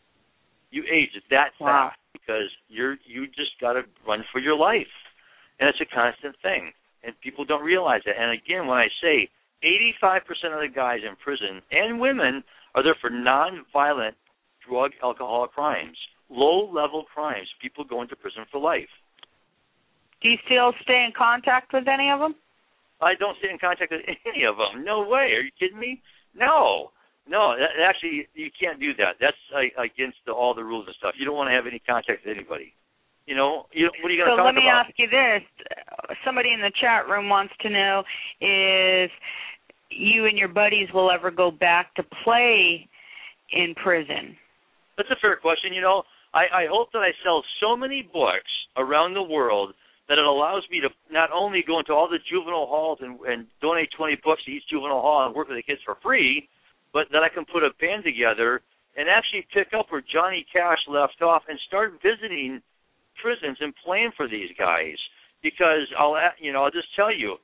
You age that Wow. fast because you're you just got to run for your life, and it's a constant thing, and people don't realize that. And again, when I say eighty-five percent of the guys in prison and women are there for nonviolent drug, alcohol crimes, low-level crimes, people go into prison for life. Do you still stay in contact with any of them? I don't stay in contact with any of them. No way. Are you kidding me? No. No, that, actually, you can't do that. That's uh, against the, all the rules and stuff. You don't want to have any contact with anybody. You know, you, what are you going to so talk about? So let me ask you this. Somebody in the chat room wants to know if you and your buddies will ever go back to play in prison. That's a fair question. You know, I, I hope that I sell so many books around the world that it allows me to not only go into all the juvenile halls and, and donate twenty books to each juvenile hall and work with the kids for free, but that I can put a band together and actually pick up where Johnny Cash left off and start visiting prisons and playing for these guys. Because I'll, you know, I'll just tell you,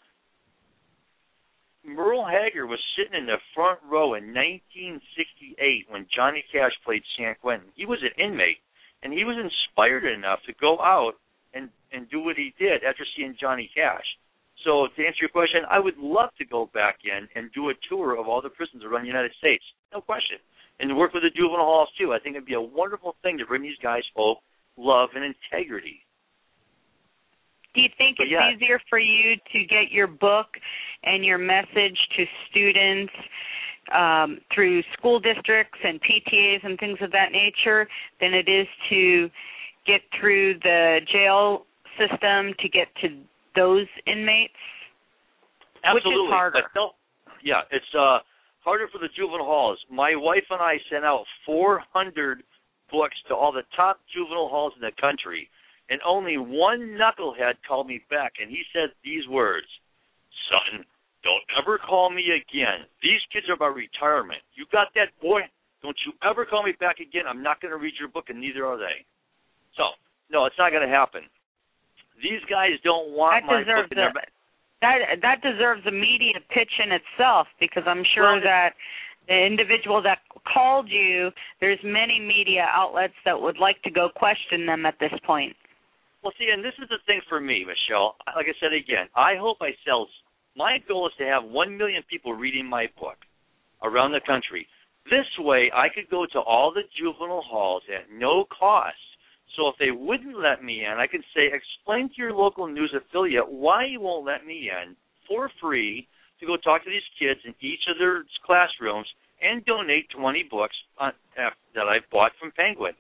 Merle Haggard was sitting in the front row in nineteen sixty-eight when Johnny Cash played San Quentin. He was an inmate, and he was inspired enough to go out and, and do what he did after seeing Johnny Cash. So to answer your question, I would love to go back in and do a tour of all the prisons around the United States, no question, and work with the juvenile halls too. I think it would be a wonderful thing to bring these guys hope, love, and integrity. Do you think it's yeah. easier for you to get your book and your message to students um, through school districts and P T As and things of that nature than it is to get through the jail system to get to those inmates? Absolutely. Which is harder? No, yeah, it's uh, harder for the juvenile halls. My wife and I sent out four hundred books to all the top juvenile halls in the country. And only one knucklehead called me back, and he said these words: "Son, don't ever call me again. These kids are about retirement. You got that, boy? Don't you ever call me back again. I'm not going to read your book, and neither are they." So, no, it's not going to happen. These guys don't want that my deserves book in their... a, that that deserves a media pitch in itself, because I'm sure well, that the individual that called you, there's many media outlets that would like to go question them at this point. Well, see, and this is the thing for me, Michelle. Like I said again, I hope I sell. My goal is to have one million people reading my book around the country. This way, I could go to all the juvenile halls at no cost. So if they wouldn't let me in, I could say, explain to your local news affiliate why you won't let me in for free to go talk to these kids in each of their classrooms and donate twenty books on, uh, that I bought from Penguin.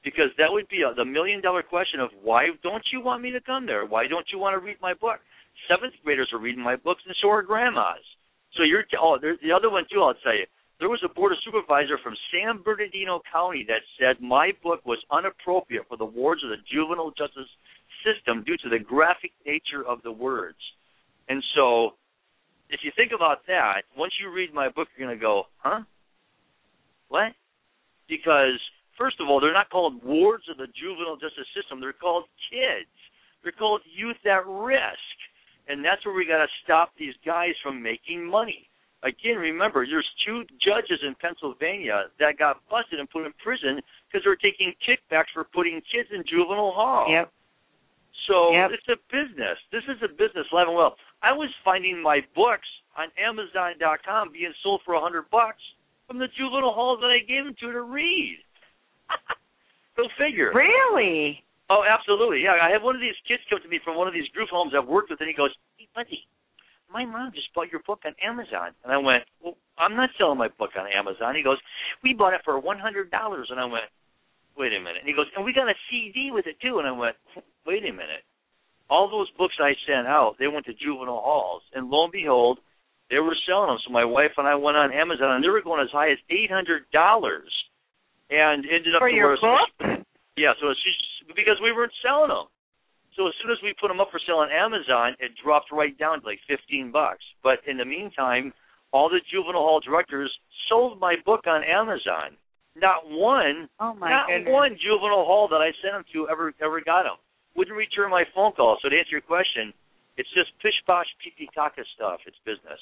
because that would be a, the million-dollar question of why don't you want me to come there? Why don't you want to read my book? Seventh graders are reading my books, and so are grandmas. So you're – oh, there's the other one, too, I'll tell you. There was a board of supervisor from San Bernardino County that said my book was inappropriate for the wards of the juvenile justice system due to the graphic nature of the words. And so if you think about that, once you read my book, you're going to go, huh? What? Because, first of all, they're not called wards of the juvenile justice system. They're called kids. They're called youth at risk. And that's where we got to stop these guys from making money. Again, remember, there's two judges in Pennsylvania that got busted and put in prison because they're taking kickbacks for putting kids in juvenile hall. Yep. So yep. it's a business. This is a business alive and well. I was finding my books on Amazon dot com being sold for a hundred bucks from the juvenile halls that I gave them to to read. Go figure. Really? Oh, absolutely. Yeah, I had one of these kids come to me from one of these group homes I've worked with, and he goes, "Hey, buddy, my mom just bought your book on Amazon." And I went, "Well, I'm not selling my book on Amazon." He goes, "We bought it for one hundred dollars. And I went, "Wait a minute." And he goes, "And we got a C D with it, too." And I went, "Wait a minute. All those books I sent out, they went to juvenile halls. And lo and behold, they were selling them." So my wife and I went on Amazon, and they were going as high as eight hundred dollars. And ended up for to your where book? Yeah, so it's just because we weren't selling them. So as soon as we put them up for sale on Amazon, it dropped right down to like fifteen bucks. But in the meantime, all the juvenile hall directors sold my book on Amazon. Not one, oh my not goodness. one juvenile hall that I sent them to ever ever got them. Wouldn't return my phone call. So to answer your question, it's just pish posh pee pee caca stuff. It's business.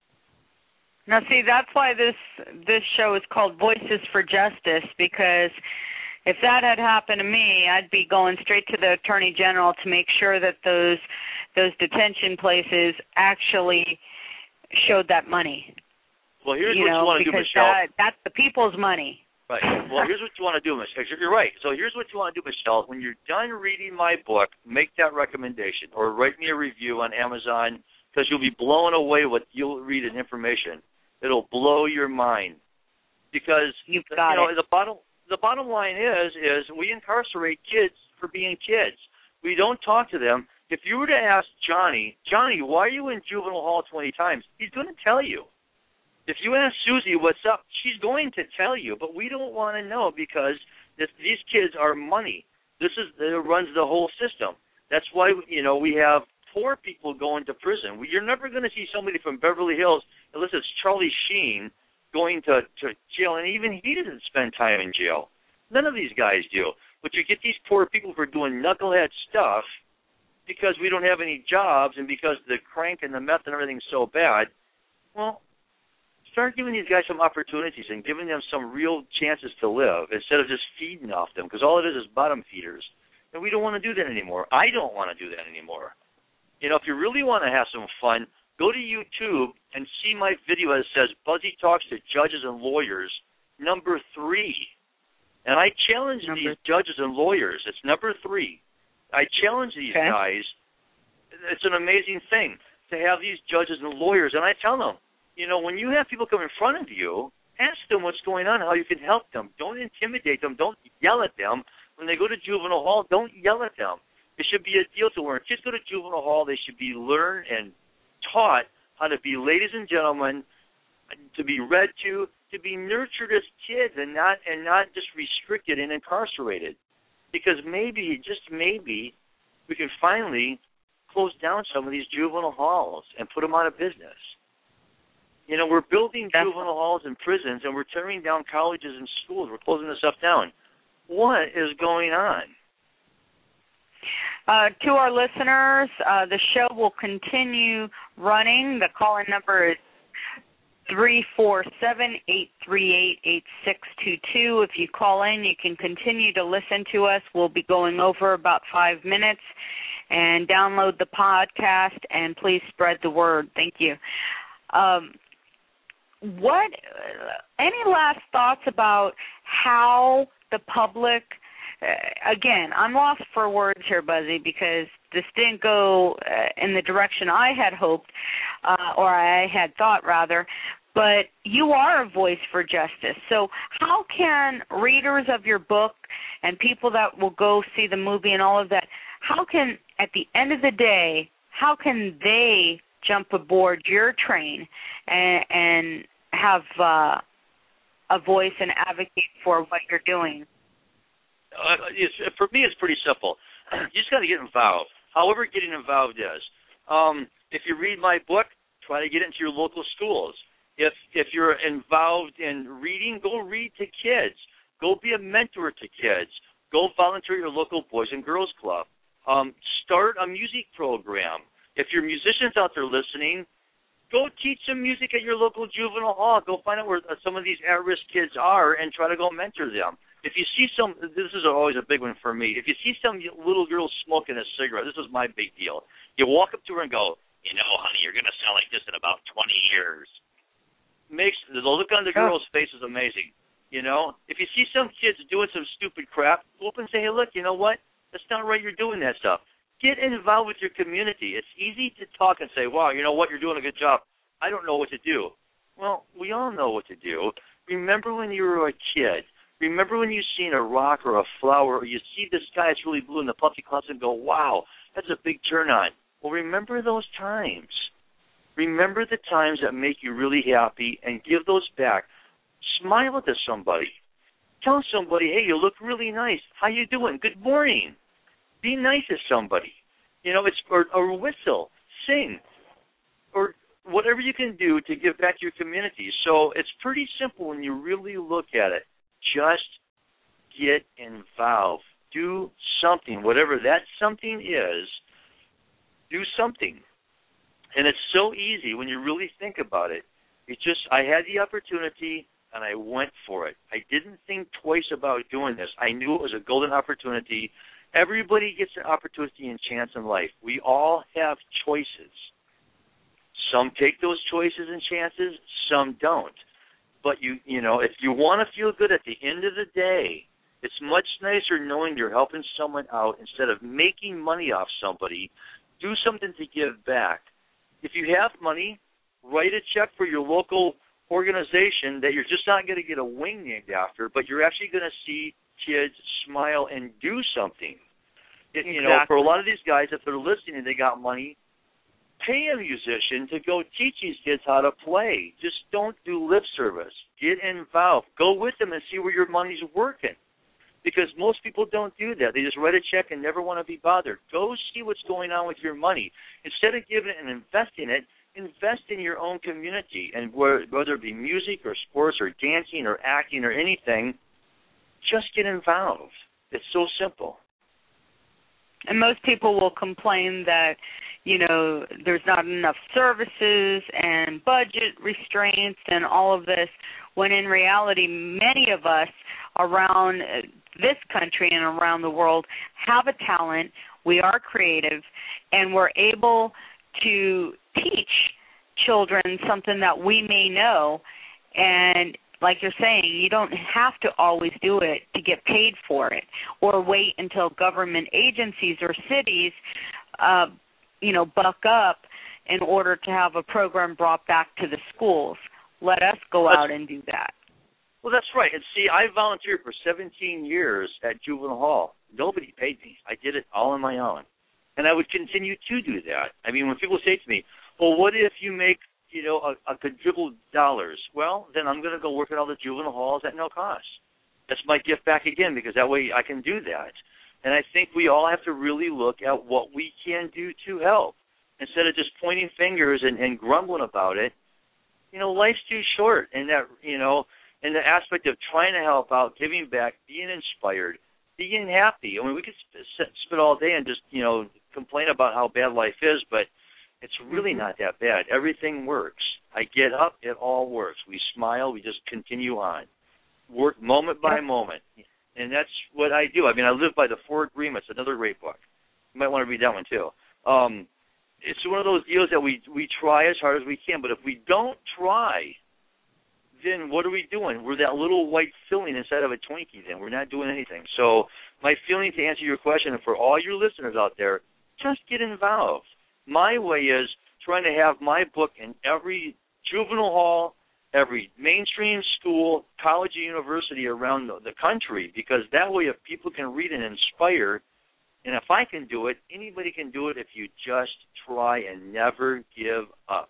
Now, see, that's why this this show is called Voices for Justice, because if that had happened to me, I'd be going straight to the Attorney General to make sure that those those detention places actually showed that money. Well, here's you what know, you want to do, because Michelle. That, that's the people's money. Right. Well, here's what you want to do, Michelle. You're right. So here's what you want to do, Michelle. When you're done reading my book, make that recommendation or write me a review on Amazon, because you'll be blown away what you'll read in information. It'll blow your mind. Because You've got you know, it. the bottom the bottom line is is we incarcerate kids for being kids. We don't talk to them. If you were to ask Johnny, Johnny, why are you in juvenile hall twenty times? He's going to tell you. If you ask Susie what's up, she's going to tell you. But we don't want to know because this, these kids are money. This is it runs the whole system. That's why you know we have poor people going to prison. We, you're never going to see somebody from Beverly Hills, unless it's Charlie Sheen, going to, to jail, and even he doesn't spend time in jail. None of these guys do. But you get these poor people for doing knucklehead stuff because we don't have any jobs and because the crank and the meth and everything's so bad. Well, start giving these guys some opportunities and giving them some real chances to live instead of just feeding off them, because all it is is bottom feeders. And we don't want to do that anymore. I don't want to do that anymore. You know, if you really want to have some fun, go to YouTube and see my video that says Buzzy Talks to Judges and Lawyers, number three. And I challenge number. these judges and lawyers. It's number three. I challenge these okay. guys. It's an amazing thing to have these judges and lawyers. And I tell them, you know, when you have people come in front of you, ask them what's going on, how you can help them. Don't intimidate them. Don't yell at them. When they go to juvenile hall, don't yell at them. It should be a deal to where kids go to juvenile hall, they should be learned and taught how to be ladies and gentlemen, to be read to, to be nurtured as kids and not and not just restricted and incarcerated. Because maybe, just maybe, we can finally close down some of these juvenile halls and put them out of business. You know, we're building juvenile halls and prisons, and we're tearing down colleges and schools. We're closing this stuff down. What is going on? Uh, to our listeners, uh, the show will continue running. The call-in number is three four seven, eight three eight, eight six two two. If you call in, you can continue to listen to us. We'll be going over about five minutes. And download the podcast, and please spread the word. Thank you. Um, what? Any last thoughts about how the public... Uh, again, I'm lost for words here, Buzzy, because this didn't go uh, in the direction I had hoped, uh, or I had thought, rather. But you are a voice for justice. So how can readers of your book and people that will go see the movie and all of that, how can, at the end of the day, how can they jump aboard your train and, and have uh, a voice and advocate for what you're doing? Uh, it's, for me, it's pretty simple. You just got to get involved, however getting involved is. Um, if you read my book, try to get into your local schools. If if you're involved in reading, go read to kids. Go be a mentor to kids. Go volunteer at your local Boys and Girls Club. Um, start a music program. If you're musicians out there listening, go teach some music at your local juvenile hall. Go find out where some of these at-risk kids are and try to go mentor them. If you see some, this is always a big one for me. If you see some little girl smoking a cigarette, this is my big deal. You walk up to her and go, you know, honey, you're going to sound like this in about twenty years. Makes the look on the girl's face is amazing. You know, if you see some kids doing some stupid crap, go up and say, hey, look, you know what? That's not right. You're doing that stuff. Get involved with your community. It's easy to talk and say, wow, you know what? You're doing a good job. I don't know what to do. Well, we all know what to do. Remember when you were a kid. Remember when you seen a rock or a flower, or you see the sky is really blue and the puffy clouds and go, wow, that's a big turn on. Well, remember those times. Remember the times that make you really happy and give those back. Smile to somebody. Tell somebody, hey, you look really nice. How you doing? Good morning. Be nice to somebody. You know, it's or, or whistle, sing, or whatever you can do to give back to your community. So it's pretty simple when you really look at it. Just get involved. Do something. Whatever that something is, do something. And it's so easy when you really think about it. It just, I had the opportunity, and I went for it. I didn't think twice about doing this. I knew it was a golden opportunity. Everybody gets an opportunity and chance in life. We all have choices. Some take those choices and chances, some don't. But, you you know, if you want to feel good at the end of the day, it's much nicer knowing you're helping someone out instead of making money off somebody. Do something to give back. If you have money, write a check for your local organization that you're just not going to get a wing named after, but you're actually going to see kids smile and do something. It, you exactly. know, for a lot of these guys, if they're listening and they got money, pay a musician to go teach these kids how to play. Just don't do lip service. Get involved. Go with them and see where your money's working. Because most people don't do that. They just write a check and never want to be bothered. Go see what's going on with your money. Instead of giving it and investing it, invest in your own community. And whether it be music or sports or dancing or acting or anything, just get involved. It's so simple. And most people will complain that, you know, there's not enough services and budget restraints and all of this, when in reality many of us around this country and around the world have a talent, we are creative, and we're able to teach children something that we may know. And like you're saying, you don't have to always do it to get paid for it or wait until government agencies or cities, uh, you know, buck up in order to have a program brought back to the schools. Let us go That's- out and do that. Well, that's right. And see, I volunteered for seventeen years at Juvenile Hall. Nobody paid me. I did it all on my own. And I would continue to do that. I mean, when people say to me, well, what if you make, you know, a, a quadruple dollars? Well, then I'm going to go work at all the juvenile halls at no cost. That's my gift back again, because that way I can do that. And I think we all have to really look at what we can do to help. Instead of just pointing fingers and, and grumbling about it, you know, life's too short. And that, you know, in the aspect of trying to help out, giving back, being inspired, being happy. I mean, we could spend all day and just, you know, complain about how bad life is, but it's really not that bad. Everything works. I get up, it all works. We smile, we just continue on. Work moment by moment. And that's what I do. I mean, I live by the Four Agreements, another great book. You might want to read that one, too. Um, it's one of those deals that we, we try as hard as we can, but if we don't try, then what are we doing? We're that little white filling inside of a Twinkie then. We're not doing anything. So my feeling, to answer your question, and for all your listeners out there, just get involved. My way is trying to have my book in every juvenile hall, every mainstream school, college, and university around the, the country, because that way if people can read and inspire, and if I can do it, anybody can do it if you just try and never give up.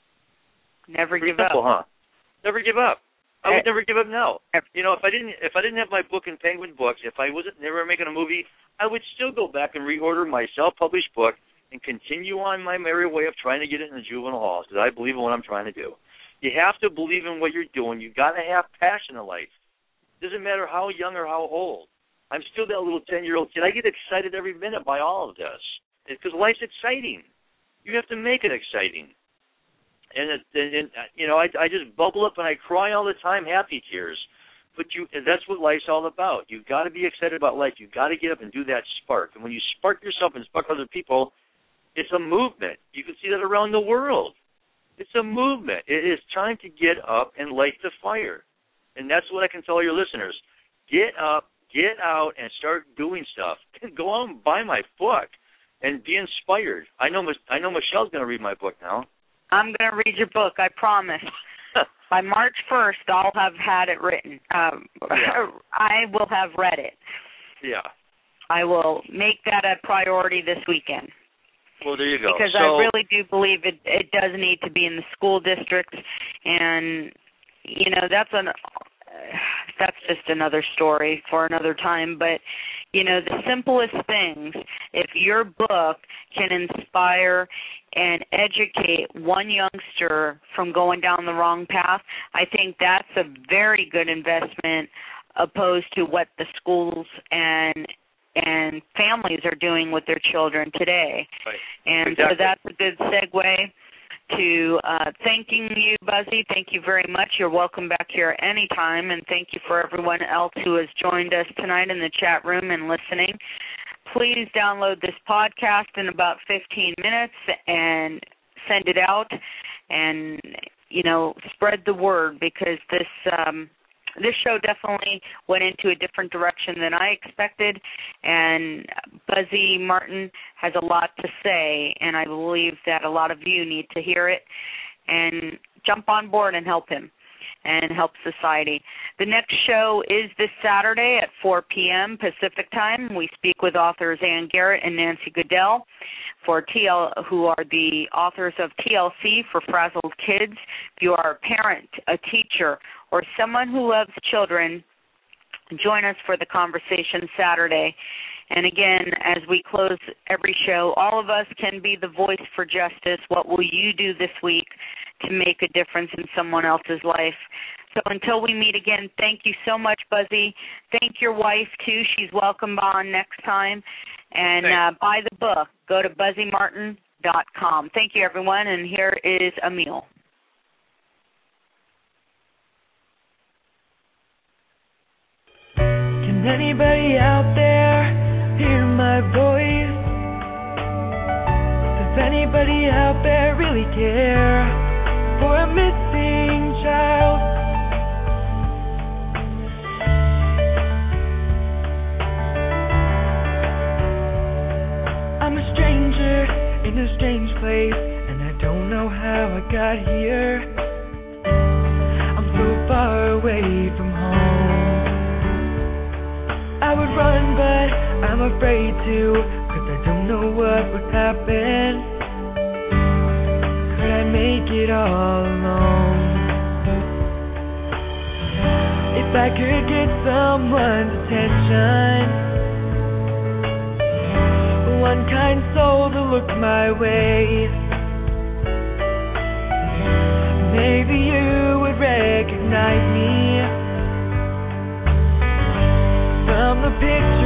Never Pretty give simple, up. huh? Never give up. I would never give up now. You know, if I didn't if I didn't have my book in Penguin Books, if I wasn't never making a movie, I would still go back and reorder my self-published book and continue on my merry way of trying to get it in the juvenile halls, because I believe in what I'm trying to do. You have to believe in what you're doing. You've got to have passion in life. It doesn't matter how young or how old. I'm still that little ten-year-old kid. I get excited every minute by all of this because life's exciting. You have to make it exciting. And, it, and, and you know, I, I just bubble up and I cry all the time, happy tears. But you, that's what life's all about. You've got to be excited about life. You've got to get up and do that spark. And when you spark yourself and spark other people, it's a movement. You can see that around the world. It's a movement. It is time to get up and light the fire. And that's what I can tell your listeners. Get up, get out, and start doing stuff. Go out and buy my book and be inspired. I know, I know Michelle's going to read my book now. I'm going to read your book, I promise. By March first, I'll have had it written. Um, yeah. I will have read it. Yeah. I will make that a priority this weekekend. Well, there you go. Because so, I really do believe it, it does need to be in the school districts. And, you know, that's an... that's just another story for another time. But, you know, the simplest things, if your book can inspire and educate one youngster from going down the wrong path, I think that's a very good investment opposed to what the schools and and families are doing with their children today. Right. And exactly. so that's a good segue to uh, thanking you, Buzzy. Thank you very much. You're welcome back here anytime, and thank you for everyone else who has joined us tonight in the chat room and listening. Please download this podcast in about fifteen minutes and send it out, and, you know, spread the word, because this um, this show definitely went into a different direction than I expected, and Buzzy Martin has a lot to say, and I believe that a lot of you need to hear it and jump on board and help him and help society. The next show is this Saturday at four p.m. Pacific time. We speak with authors Ann Garrett and Nancy Goodell, for T L, who are the authors of T L C for Frazzled Kids. If you are a parent, a teacher, or someone who loves children, join us for the conversation Saturday. And again, as we close every show, all of us can be the voice for justice. What will you do this week to make a difference in someone else's life? So until we meet again, thank you so much, Buzzy. Thank your wife, too. She's welcome on next time. And uh, buy the book. Go to buzzy martin dot com. Thank you, everyone. And here is Emil. Can anybody out there hear my voice? Does anybody out there really care for a missing child? I'm a stranger in a strange place, and I don't know how I got here. I'm so far away from home. I would run, but I'm afraid to, 'cause I don't know what would happen. Could I make it all alone? If I could get someone's attention, one kind soul to look my way, maybe you would recognize me from the picture